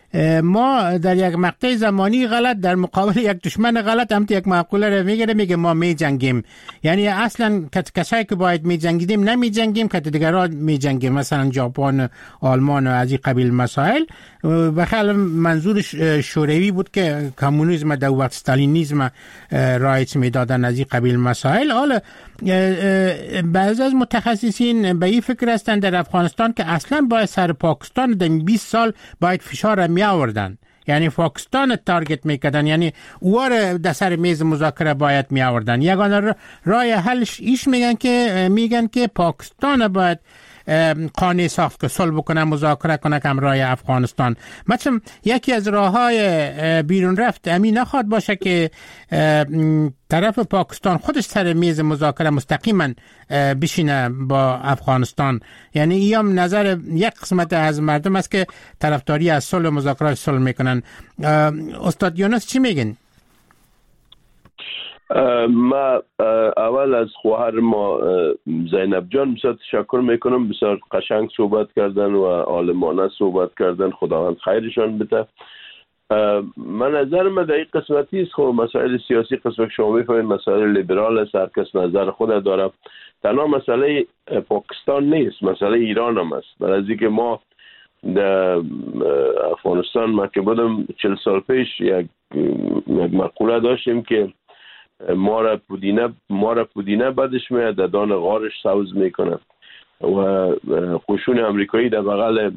ما در یک مقطع زمانی غلط در مقابل یک دشمن غلط هم یک معقوله رو میگیره، میگه ما می جنگیم. یعنی اصلا کسایی که باید می جنگیدیم نمی جنگیم، که دیگران می جنگیم، مثلا ژاپن، آلمان و از این قبیل مسائل. بخیال منظور شوروی بود که کمونیسم در وقت استالینیسم رایج میدادن از این قبیل مسائل. حالا بعضی از متخصصین به این فکر هستند در افغانستان که اصلا باید سر پاکستان در 20 سال باید فشار می آوردن، یعنی پاکستان تارگت میکردن، یعنی اوار در سر میز مذاکره باید می آوردن. یگانه راه حلش ایش میگن که پاکستان باید قانع صاف که صلح بکنه، مذاکره کنه که همراه افغانستان. مثلا یکی از راههای بیرون رفت امین نخواد باشه که طرف پاکستان خودش سر میز مذاکره مستقیما بشینه با افغانستان. یعنی این نظر یک قسمت از مردم است که طرفداری از صلح و مذاکره صلح میکنن. استاد یونس چی میگن؟ ما اول از خواهر ما زینب جان بسیار تشکر میکنم، بسیار قشنگ صحبت کردن و عالمانه صحبت کردن، خداوند خیرشان بده. من نظر من در این قسمتی است، خب مسائل سیاسی قسمت شما میفهمید مسائل لیبرال است، هر کس نظر خود داره. تنها مسئله پاکستان نیست، مسئله ایران هم است. برای از اینکه ما در افغانستان ما که بودم 40 سال پیش یک مقوله داشتیم که ما را پودینه بدش میاد، ددان غارش سوز میکنه. و قشون امریکایی در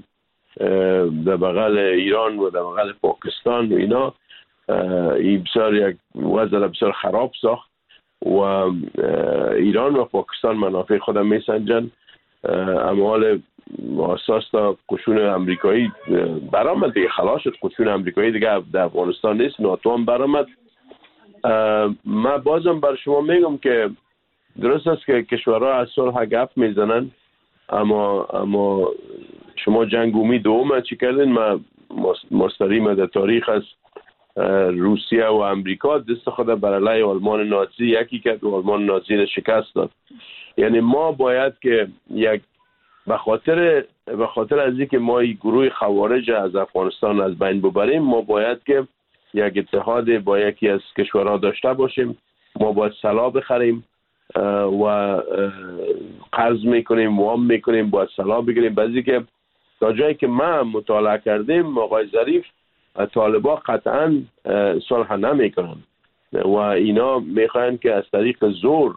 بغل ایران و در بغل پاکستان و اینا این بسیار یک وضع بسیار خراب ساخت و ایران و پاکستان منافع خودم میسنجن. اموال اساس تا قشون امریکایی برآمد دیگه، خلاص شد. قشون امریکایی دیگه در افغانستان نیست، ناتو هم برآمد. من بازم بر شما میگم که درست است که کشورها از صلح گپ میزنن، اما شما جنگ عمومی دوم چی کردین؟ ما مستریم در تاریخ از روسیه و امریکا دست خود بر علیه آلمان نازی یکی کرد و آلمان نازی را شکست داد. یعنی ما باید که یک به خاطر از اینکه ما این گروه خوارج از افغانستان از بین ببریم، ما باید که یک اتحاد با یکی از کشورها داشته باشیم. ما باید سلاح بخریم و قرض میکنیم، وام میکنیم، باید سلاح بگیریم. بعضی که تا جایی که ما مطالعه کردیم آقای ظریف، طالبا قطعا صلح نمیکنن و اینا میخواین که از طریق زور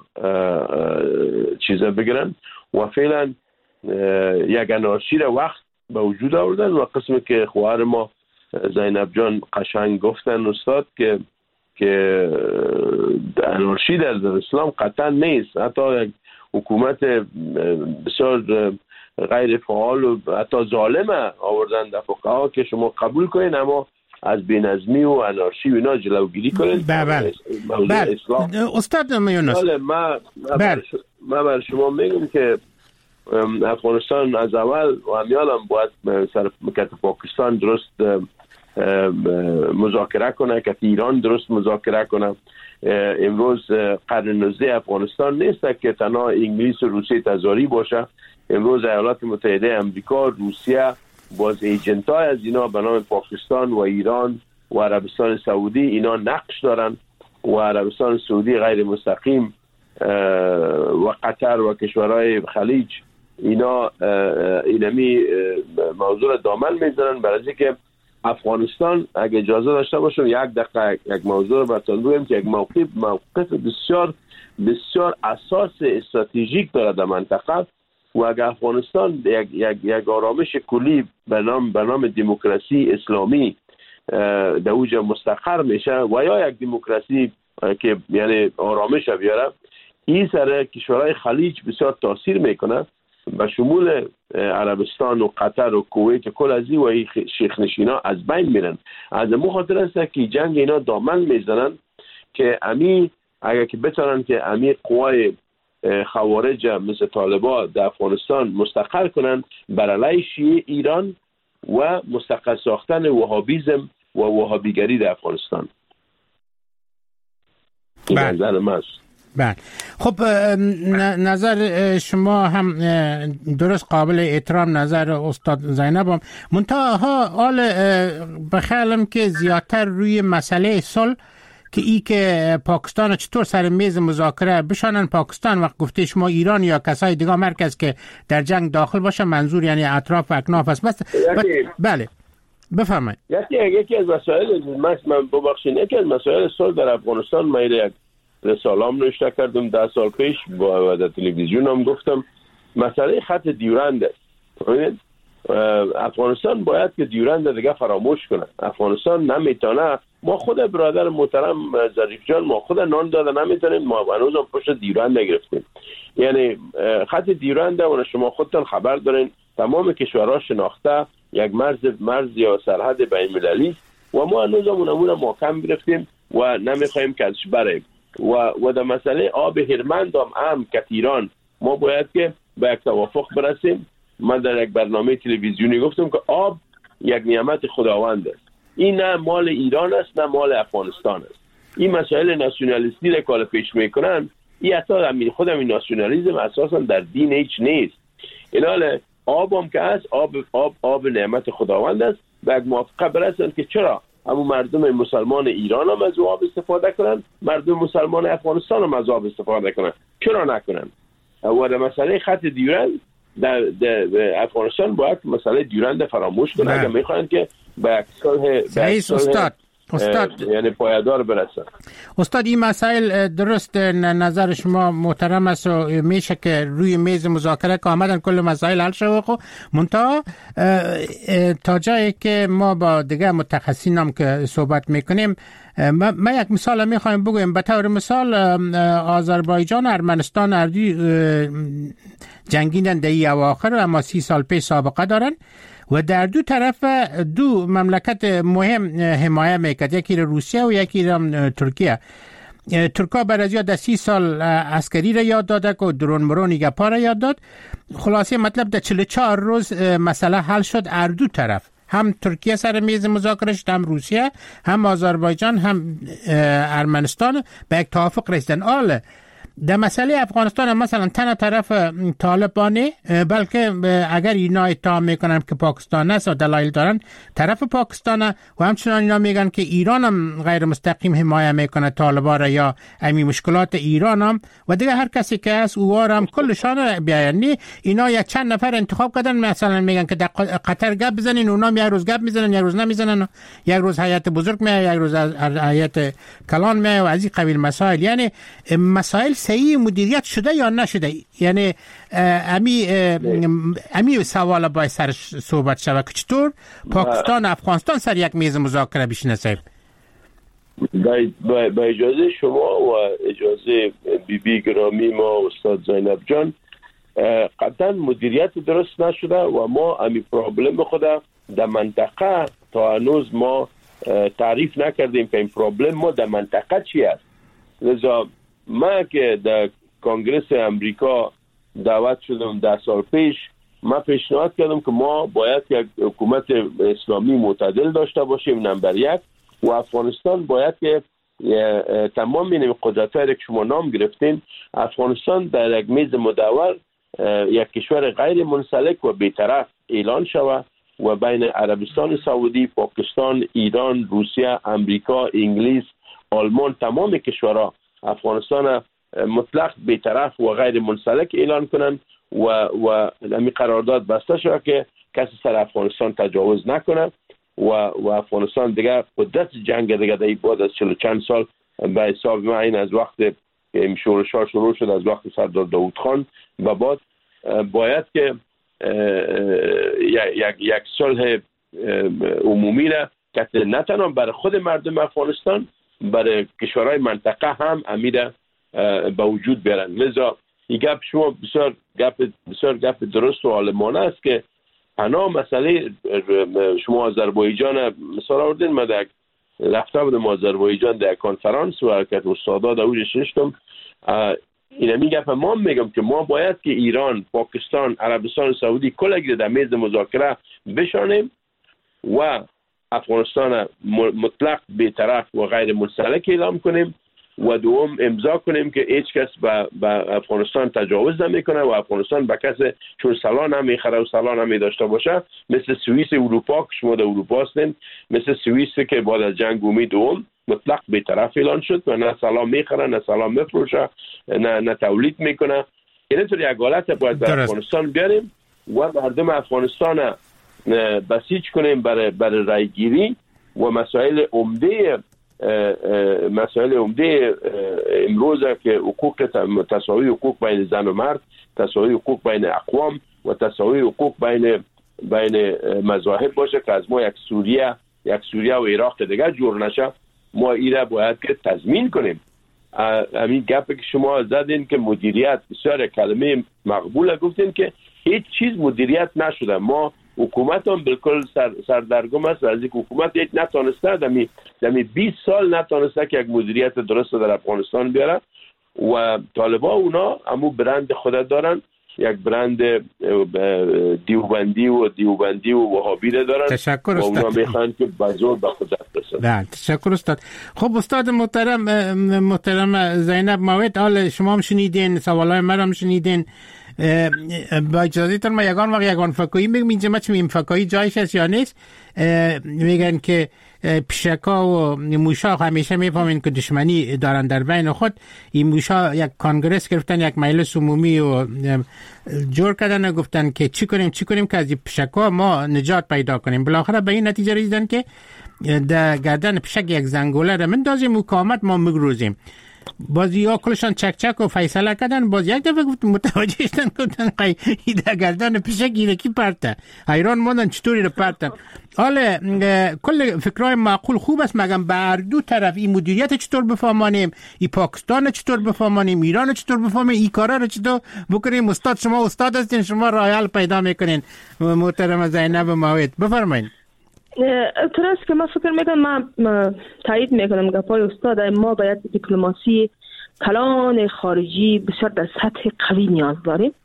چیزا بگیرن و فعلا یک انارشی را وقت به وجود آوردن و قسمی که خواهر ما زینب جان قشنگ گفتن استاد که انارشی در اسلام قطعا نیست. حتی یک حکومت بسیار غیر فعال و حتی ظالمه آوردن در فقها که شما قبول کنین، اما از بی‌نظمی و انارشی و اینا جلوگیری کنین. بله استاد میونس، من بر شما میگم که افغانستان از اول و همیان هم باید سر پاکستان درست مذاکره کنه، که ایران درست مذاکره کنه. امروز قرن 19 افغانستان نیست که تنها انگلیس و روسیه تزاری باشه. امروز ایالات متحده امریکا، روسیه باز ایجنتای از اینا به نام پاکستان و ایران و عربستان سعودی اینا نقش دارن و عربستان سعودی غیر مستقیم و قطر و کشورهای خلیج اینا اینمی موضوع دامن میزنن. برای اینکه افغانستان اگه اجازه داشته باشم یک دقیقه یک موضوع رو براتون بگم که یک موقف بسیار بسیار اساس استراتژیک داره در منطقه و اگه افغانستان یک آرامش کلی به نام دموکراسی اسلامی در اوج مستقر میشه و یا یک دموکراسی که یعنی آرامش بیاره، این سر کشورهای خلیج بسیار تاثیر میکنه به شمول عربستان و قطر و کویت، کل از این و این شیخ نشینا از بین میرن. از امو خاطر است که جنگ اینا دامن میزنن که امی اگر که بتونن که امی قوای خوارج مثل طالبا در افغانستان مستقر کنن بر علیه شیعه ایران و مستقر ساختن وهابیزم و وهابیگری در افغانستان. این نظر ماست. بله خب نظر شما هم درست قابل احترام، نظر استاد زینب هم منتها حال بخیالم که زیادتر روی مسئله صلح که ای که پاکستان چطور سر میز مذاکره بشانن پاکستان وقت گفته شما ایران یا کسای دیگه مرکز که در جنگ داخل باشه، منظور یعنی اطراف و اکناف است. بله بفرمایید. یکی از مسائل یکی از مسائل صلح در افغانستان من یک رساله‌ام نوشته کردم 10 سال پیش با در تلویزیون هم گفتم، مسئله خط دیورند است. افغانستان باید که دیورند دیگه فراموش کنه. افغانستان نمیتونه، ما خود برادر محترم ظریف جان ما خود نان داده نمیتونیم، ما هنوز هم پشت دیورند نگرفتیم. یعنی خط دیورند و شما خودتان خبر دارین تمام کشورها شناخته یک مرز یا سرحد بین المللی و ما هنوز هم اونمون محکم گرفتیم و نمیخوایم که ازش بریم و در مسئله آب هرمند هم کتیران ما باید که به یک توافق برسیم. من در یک برنامه تلویزیونی گفتم که آب یک نعمت خداوند است. این نه مال ایران است نه مال افغانستان است. این مسائل ناسیونالیستی را که پیش میکنن، این حتی خودم این ناسیونالیسم اساسا در دین هیچ نیست. اینال آب هم که است، آب نعمت خداوند است. به یک موافقه برسن که چرا اما مردم مسلمان ایران هم از آب استفاده کنن، مردم مسلمان افغانستان هم از آب استفاده کنن، چرا نکنن؟ و در مسئله خط دیورند در افغانستان باید مسئله دیورند فراموش کنن اگر میخواین که به یک استاد یعنی پایدار برسن. استاد این مسائل درست نظر شما محترم است و میشه که روی میز مذاکره که آمدن کل مسائل حل شده. خب منتها تا جایی که ما با دیگه متخصصین هم که صحبت میکنیم، ما یک مثال میخوایم بگویم. به طور مثال آذربایجان و ارمنستان اردوی جنگیدن در این اواخر، اما 30 سال پیش سابقه دارن و در دو طرف دو مملکت مهم حمایه میکرد، یکی روسیه و یکی ترکیه. ترکا برای در 30 سال عسکری را یاد داده که درون مرونی گپا را یاد داد. خلاصه مطلب در 44 روز مسئله حل شد. دو طرف هم ترکیه سر میز مذاکره شد، هم روسیه، هم آذربایجان، هم ارمنستان به یک توافق رسیدن. در مسئله افغانستان هم مثلا تنها طرف طالبانه، بلکه اگر اینا اتهام میکنن که پاکستان است و دلایل دارن طرف پاکستانه، و همچنان اینا میگن که ایران هم غیر مستقیم حمایه میکنه طالبان را یا امی مشکلات ایران هم، و دیگه هر کسی که هست اوار هم کلشان بیانی. اینا یک چند نفر انتخاب کردن، مثلا میگن که در قطر گپ بزنین، اونا یک روز گپ میزنن یک روز نمیزنن، یک روز هیئت بزرگ میاد یک روز هیئت کلان میاد و از این قبیل مسائل. یعنی مسائل صحیح مدیریت شده یا نشده؟ یعنی امی سوال باید سر صحبت شود که چطور پاکستان و افغانستان سر یک میز مذاکره بشینه. صاحب با اجازه شما و اجازه بی گرامی ما استاد زینب جان، قطعا مدیریت درست نشده و ما امی پرابلم خود در منطقه تا هنوز ما تعریف نکردیم که این پرابلم ما در منطقه چی است. لذا ما که در کنگرس امریکا دعوت شدم 10 سال پیش، ما پیشنهاد کردم که ما باید یک حکومت اسلامی معتدل داشته باشیم، نمبر 1، و افغانستان باید که تمام این قدرت‌هایی که شما نام گرفتین، افغانستان در یک میز مدور یک کشور غیر منسلک و بی‌طرف اعلان شود و بین عربستان سعودی، پاکستان، ایران، روسیه، امریکا، انگلیس، آلمان، تمام کشورها افغانستان مطلق بی‌طرف و غیر منسلک اعلان کنند و همین قرارداد بسته شود که کسی سر افغانستان تجاوز نکنه و افغانستان دیگه قدرت جنگ دیگه در بعد از 40 چند سال به حساب ما این از وقت که شورش‌ها شروع شد، از وقت سردار داوود خان و بعد باید که یک صلح عمومی را که نه تنها برای خود مردم افغانستان، برای کشورهای منطقه هم امیر به وجود بیارن. لذا این گپ شما بسیار گپ درست و عالمانه است که انا مسئله شما آذربایجان مثال آوردین. من رفته بودم آذربایجان در کنفرانس و که استادا در ششتم این میگم ما میگم که ما باید که ایران، پاکستان، عربستان سعودی کل در میز مذاکره بشانیم و افغانستان مطلق بی‌طرف و غیر منسلک اعلام کنیم و دوم امضا کنیم که هیچ کس به افغانستان تجاوز نمیکنه و افغانستان به کسی چون سلاح نمیخره و سلاح نمیداشته باشه، مثل سوئیس اروپا که شما در اروپا هستین، مثل سوئیس که بعد از جنگ جهانی دوم مطلق بی‌طرف اعلان شد و نه سلاح میخره نه سلاح میفروشه نه تولید میکنه. اینطور یک حالت باید در افغانستان بیاریم و مردم افغانستان بسیج کنیم برای رای گیری و مسائل عمده امروز که حقوق تساوی حقوق بین زن و مرد، تساوی حقوق بین اقوام و تساوی حقوق بین مذاهب باشه که از ما یک سوریه و عراق دیگه جور نشه، ما ایره باید که تضمین کنیم. همین گپی که شما زدین که مدیریت، بسیار کلمه مقبوله گفتین که هیچ چیز مدیریت نشده. ما حکومت هم بالکل سردرگم است و از یک حکومت یک نتانسته دمی 20 سال نتانسته که یک مدیریت درست در افغانستان بیاره و طالبا اونا همو برند خود دارن، یک برند دیوبندی و وهابی دارن. تشکر و استاد. اونا میخوان که بزرگ به قدرت برسن. تشکر استاد. خب استاد محترم زینب موعد، حال شما هم شنیدین، سوالای من هم شنیدین. با اجازهتون ما یگان فکایی میگم اینجا ما چه فکایی جایش هست یا نیست. میگن که پیشکا و موشا همیشه میفهمین که دشمنی دارن در بین خود. این موشا یک کانگرس گرفتن، یک مجلس عمومی و جور کردن و گفتن که چی کنیم که از این پیشکا ما نجات پیدا کنیم. بالاخره به این نتیجه رسیدن که در گردن پیشک یک زنگوله را مندازیم و کامت ما مگروزیم. بازی ها کلشان چک و فیصله کردن. باز یک دفعه متوجه شدن گفتن در گردن پیشک اینکی پرته. حیران موندن چطوری رو پرتن. حالا کل فکرهای معقول خوب است، مگم بر دو طرف این مدیریت چطور بفهمانیم، این پاکستان چطور بفهمانیم، ایران چطور بفهمیم، این کارا رو چطور بکنیم. استاد شما استاد هستین، شما راه حل پیدا میکنین. محترم زینب موعد بفرمایید. طرست که من فکر میکنم، من تایید میکنم گپای استاد، ما باید دیپلماسی کلان خارجی بسیار در سطح قوی نیاز داریم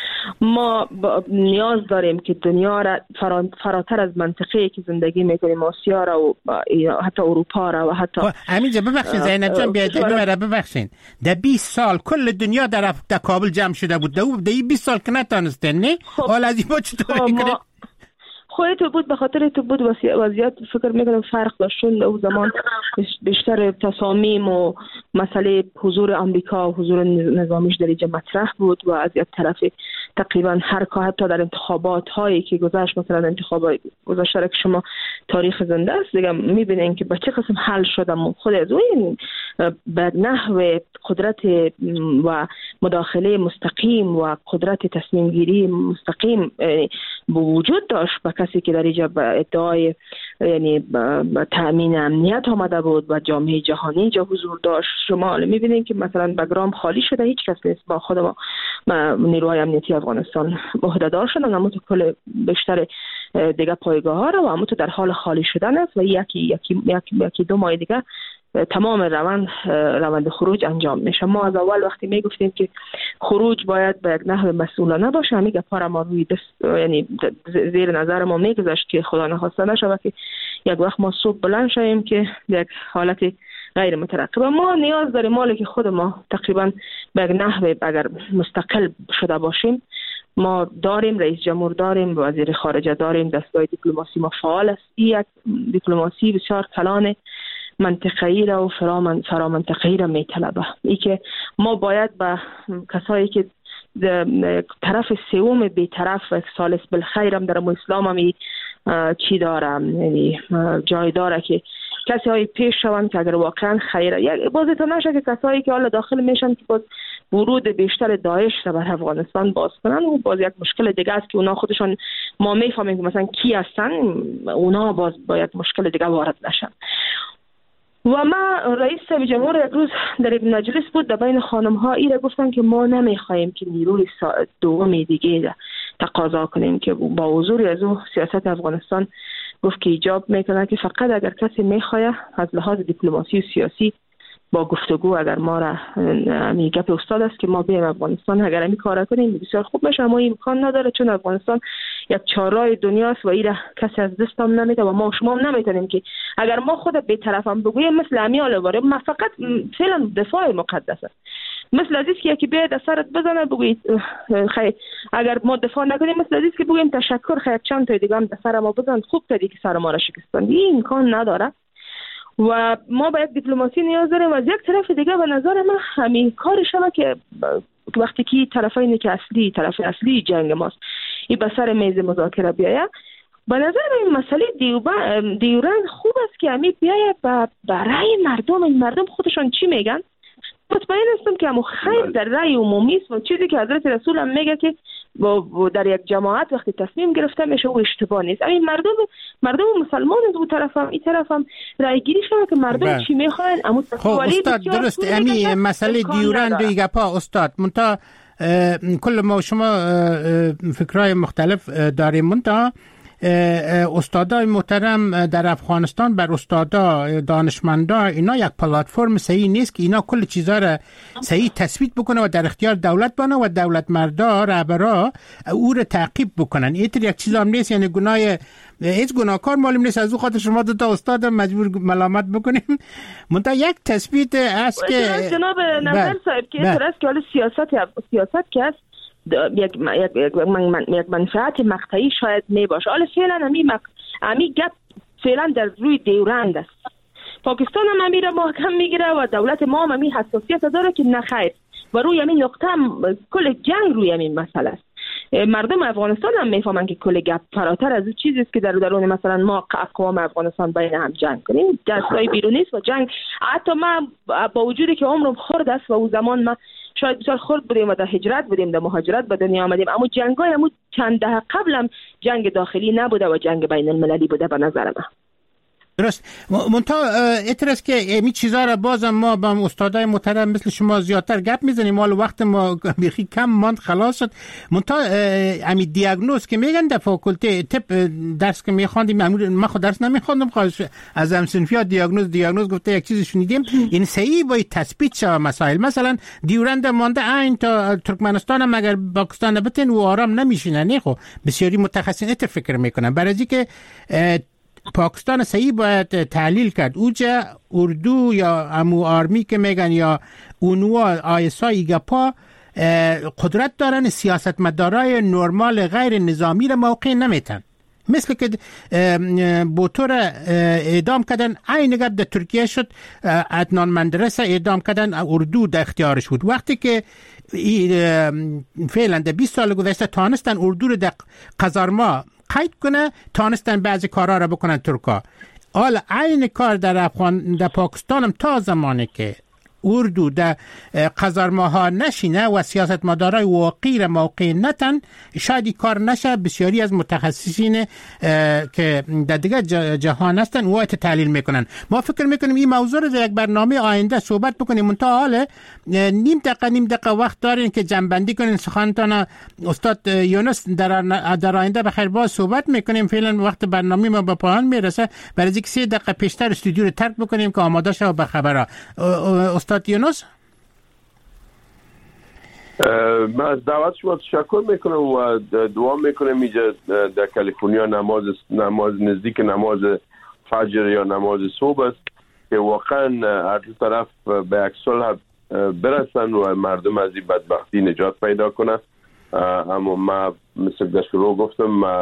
ما نیاز داریم که دنیا را فراتر از منطقه‌ای که زندگی میکنیم، آسیا را و حتی اروپا را و حتی همینجا ببخشید زینب جان ببخشید در 20 سال کل دنیا در کابل جمع شده بود، در 20 سال که نتانستن نه؟ حالا از این با چطور میکنه؟ خواهی تو بود، به خاطر تو بود وضعیت فکر میکنم فرق داشتون. او زمان بیشتر تصامیم و مسئله حضور امریکا و حضور نظامیش در اینجا مطرح بود و از یک طرف تقریبا هر کار حتی در انتخابات هایی که گذشت، مثلا انتخابات گذشته که شما تاریخ زنده است دیگه میبینین که به چه قسم حل شده. خود از اون به نحو قدرت و مداخله مستقیم و قدرت تصمیم گیری مستقیم وجود داشت به کسی که در اینجا به ادعای یعنی تأمین امنیت آمده بود و جامعه جهانی اینجا حضور داشت. شما میبینین که مثلا بگرام خالی شده، هیچ کس نیست. با خود نیروهای امنیتی افغانستان عهده‌دار شدن، اما تو کل بیشتر دیگه پایگاه ها رو و اما تو در حال خالی شدن است و یکی دو ماه دیگه تمام روند خروج انجام میشه. ما از اول وقتی میگفتیم که خروج باید به یک نحو مسئولانه باشه، همین گپا ما روی دست یعنی زیر نظر ما میگذاشت که خدا نخواسته نشه که یک وقت ما صبح بلند شویم که یک حالت غیر مترقب. ما نیاز داریم مالی که خود ما تقریبا به یک نحو اگر مستقل شده باشیم. ما داریم رئیس جمهور، داریم وزیر خارجه، داریم دستگاه دیپلماسی ما فعال است. این یک دیپلماسی بسیار کلان منطقه‌ای را و فرامنطقه‌ای را می‌طلبه. ای که ما باید با کسایی که طرف سوم بی‌طرف و سالس بالخیر هم در اسلام هم چی داره، یعنی جای داره که کسی های پیش شوند که اگر واقعا خیره بازی تا نشه که کسایی که حالا داخل میشن که باز ورود بیشتر داعش را بر افغانستان باز کنن و باز یک مشکل دیگه است که اونا خودشان ما میفهمیم که مثلا کی هستن، اونا باز با یک مشکل دیگه وارد نشن. و ما رئیس جمهور یک روز در یک مجلس بود، در بین خانم ها ایره گفتن که ما نمیخواهیم که نیروی دوم دیگه تقاضا کنیم که با حضور از او سیاست افغانستان گفت که ایجاب میکنه که فقط اگر کسی میخواه از لحاظ دیپلماسی و سیاسی با گفتگو اگر ما را گپ استاد است که ما بیایم افغانستان اگر همی کار کنیم بسیار خوب میشه، اما امکان نداره چون افغانستان یک چهارراه دنیاست و ایره کسی از دستم نمیده و ما شما هم نمیتونیم که اگر ما خود به طرفم بگویم مثل امیال واره ما فقط فعلا دفاع مقدس است. مثل عزیز که یکی بیاد سرت بزنه بگوید خیر اگر ما دفاع نکنیم، مثل عزیز که بگویم تشکر خیر چند تا دیگه هم سر ما بزن خوب کردی که سر ما را شکستن. این امکان نداره و ما باید دیپلماسی نیاز داریم. و از یک طرف دیگه به نظر من همین کارش هم که وقتی که طرفین که طرف اصلی جنگ ماست این به سر میز مذاکره بیاید، به نظر من مسئله دیورند خوب است که همین بیاید برای مردم خودشان چی میگن. مطمئن هستم که همون خیر در رأی عمومی است و چیزی که حضرت رسول هم میگه که در یک جماعت وقتی تصمیم گرفته میشه و اشتباه نیست. همین مردم مسلمان از اون طرفم این طرفم رأی گیری شده که مردم چی میخوان. خب استاد درست همین مسئله دیورند و گپا استاد منتها کل ما شما فکرهای مختلف داریم منتها استادای محترم در افغانستان بر استادا دانشمندا اینا یک پلتفرم صحیح نیست که اینا کل چیزا را صحیح تثبیت بکنه و در اختیار دولت بانه و دولت مردا رهبرا او را تعقیب بکنن. اینطور یک چیز هم نیست، یعنی هیچ گناهکار معلوم نیست از او خاطر شما دو تا استاد مجبور ملامت بکنیم. منتها یک تثبیت است که جناب نظر صاحب که اینطور است که حالا سیاست که است یک منفعت مقطعی شاید می باشه. حالا فعلا همی گپ فعلا در روی دیورند است. پاکستان هم همی را محکم میگیره و دولت ما هم همی حساسیت داره که نخیر و روی همین نقطه هم کل جنگ روی همین مسئله است. مردم افغانستان هم میفهمن که کل گپ فراتر از چیزی است که در درون مثلا ما اقوام افغانستان بین هم جنگ کنیم. دستای بیرونی است و جنگ حتی ما با وجودی که عمرم خرد است و اون زمان ما شاید بسیار خرد بودیم و در هجرت بودیم، در مهاجرت به دنیا آمدیم، اما جنگای همون چند دهه قبل هم جنگ داخلی نبوده و جنگ بین المللی بوده به نظر من. درست. منتها اعتراض که می چیزا را بازم ما با استادای محترم مثل شما زیادتر گپ میزنیم، مال وقت ما بیخی کم ماند خلاص شد. منتها امی دیاگنوز که میگن در فاکولته طب درس که میخواندیم، من خود درس نمیخواندم، از همسنفیا دیاگنوز گفته یک چیزی شنیدیم، این صحیح باید تثبیت شود مسائل. مثلا دیورند مانده این تا ترکمنستان هم اگر پاکستان بتن و آرام نمیشینه. نه خب بسیاری متخصصین فکر میکنن برای اینکه پاکستان صحیح باید تحلیل کرد. اوجا اردو یا امو آرمی که میگن یا اونوا آیسا ایگپا قدرت دارن سیاستمدارای نرمال غیر نظامی را موقع نمیتن. مثل که بوتور اعدام کردن، این گپ در ترکیه شد، عدنان مندرسه اعدام کردن، اردو در اختیارش بود. وقتی که فعلا در 20 سال گذشته تانستن اردو رو در قزارما قید کنه، تانستن بعضی کارها را بکنن ترکا. حالا این کار در پاکستان هم تا زمانی که اردو در قزارماها نشینه و سیاست مدارای واقعی را موقع نتن، شاید این کار نشه. بسیاری از متخصصین که در دیگه جهان هستن وایت تحلیل میکنن. ما فکر میکنیم این موضوع رو در یک برنامه آینده صحبت بکنیم. منتها حالا نیم دقیقه وقت دارین که جنبندی کنین سخنتان. استاد یونس در آینده بخیر باز صحبت میکنیم. فعلا وقت برنامه ما به پایان میرسه، برای اینکه 3 دقیقه پیشتر استودیو رو ترک بکنیم که آماده شه به خبرها. استاد یونس، من از دعوت شما تشکر میکنم و دعا میکنم اینجا در کالیفرنیا نماز نزدیک نماز فجر یا نماز صبح است که واقعا هر دو طرف به یک صلح برسن و مردم از این بدبختی نجات پیدا کنن. اما ما مثل دشورو گفتم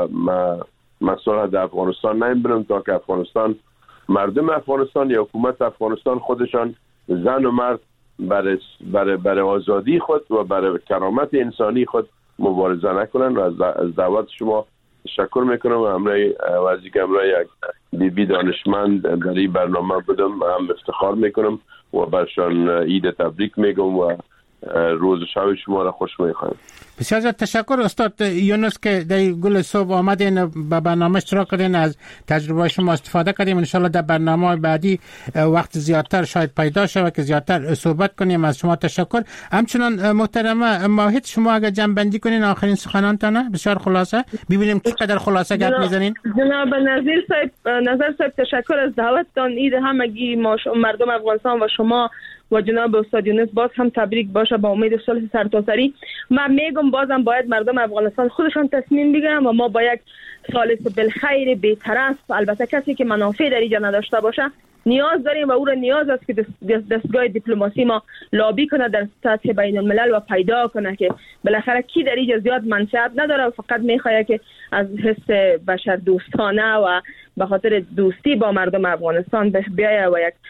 ما صلح در افغانستان نمیبینم تا که مردم افغانستان یا حکومت افغانستان خودشان زن و مرد برای آزادی خود و برای کرامت انسانی خود مبارزه نکنن. و از دعوت شما تشکر میکنم و وزیر امرای یک بیبی دانشمند در این برنامه بودم، هم افتخار میکنم و برشان عید تبریک میگم و روز و شب شما را خوش میخوام. بسیار زیاد تشکر استاد یونس که در گل صبح آمدین به برنامه اشتراک کردین، از تجربه شما استفاده کردیم. ان شاءالله در برنامه بعدی وقت زیادتر شاید پیدا شود که زیادتر صحبت کنیم. از شما تشکر. همچنان محترمه ماهد، شما اگر جمع بندی کنین آخرین سخنانتان بسیار خلاصه، ببینیم چقدر خلاصه گپ میزنین. جناب نظر صاحب تشکر از دعوتتان. عید همگی مردم افغانستان و شما و جناب استاد یونس باز هم تبریک باشه با امید صلح سرتاسری. من میگم بازم باید مردم افغانستان خودشان تصمیم بگیرن و ما با یک ثالث بالخیر بی‌طرف، البته کسی که منافع در اینجا نداشته باشه، نیاز داریم و او را نیاز است که دستگاه دیپلماسی ما لابی کنه در سطح بین الملل و پیدا کنه که بالاخره کی در اینجا زیاد منفعت نداره و فقط میخواد که از حس بشر دوستانه و به خاطر دوستی با مردم افغانستان بیایه و یک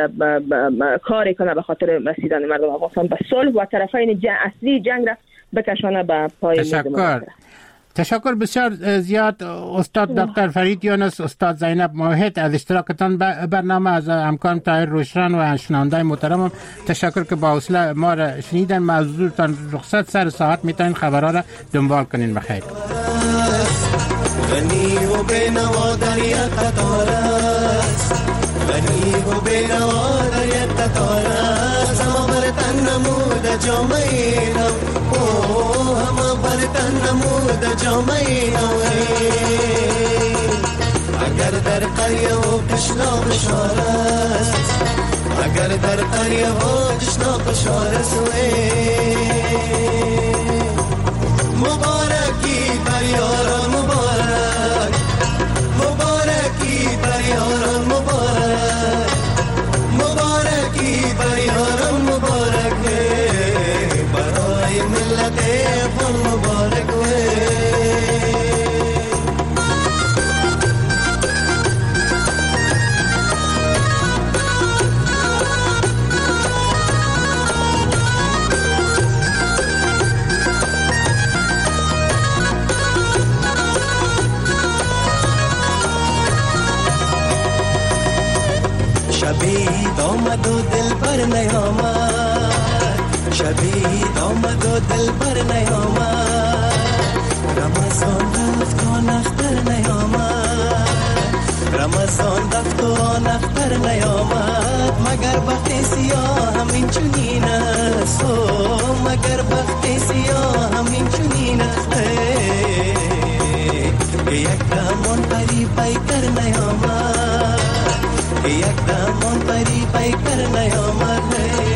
کاری کنه به خاطر رسیدن مردم افغانستان به صلح و طرفین اصلی جنگ را بکشانه به پای مردم. تشکر بسیار زیاد استاد دکتر فرید یونس، استاد زینب موحد از اشتراکتان برنامه، از همکارم طاهر روشن و شنونده‌های محترمم تشکر که با حوصله ما را شنیدن. معذورتان رخصت سر ساعت میتونین خبرها را دنبال کنین. بخیر. غنی و بینوا در یک قطار است، غنی و بینوا در یک قطار است، همه برتن نمود جامعه نو، همه برتن نمود جامعه نو. اگر در قریه و کشنا بشار است، اگر در قریه و کشنا بشار است، مبارکی بر یاران مبارک، مبارکی بر یاران مبارک، مبارکی بر یاران مبارک، برای ملت افغان مبارک. شبید آمد و دل بر نیامد، شبید آمد و دل بر نیامد، رمضان رفت و نختر نیامد، رمضان رفت و نختر نیامد مگر بخت سیاه همین چنین است مگر بخت سیاه همین چنین است یک دمان پری پیکر نیامد یک دمان پری پیکر نیامد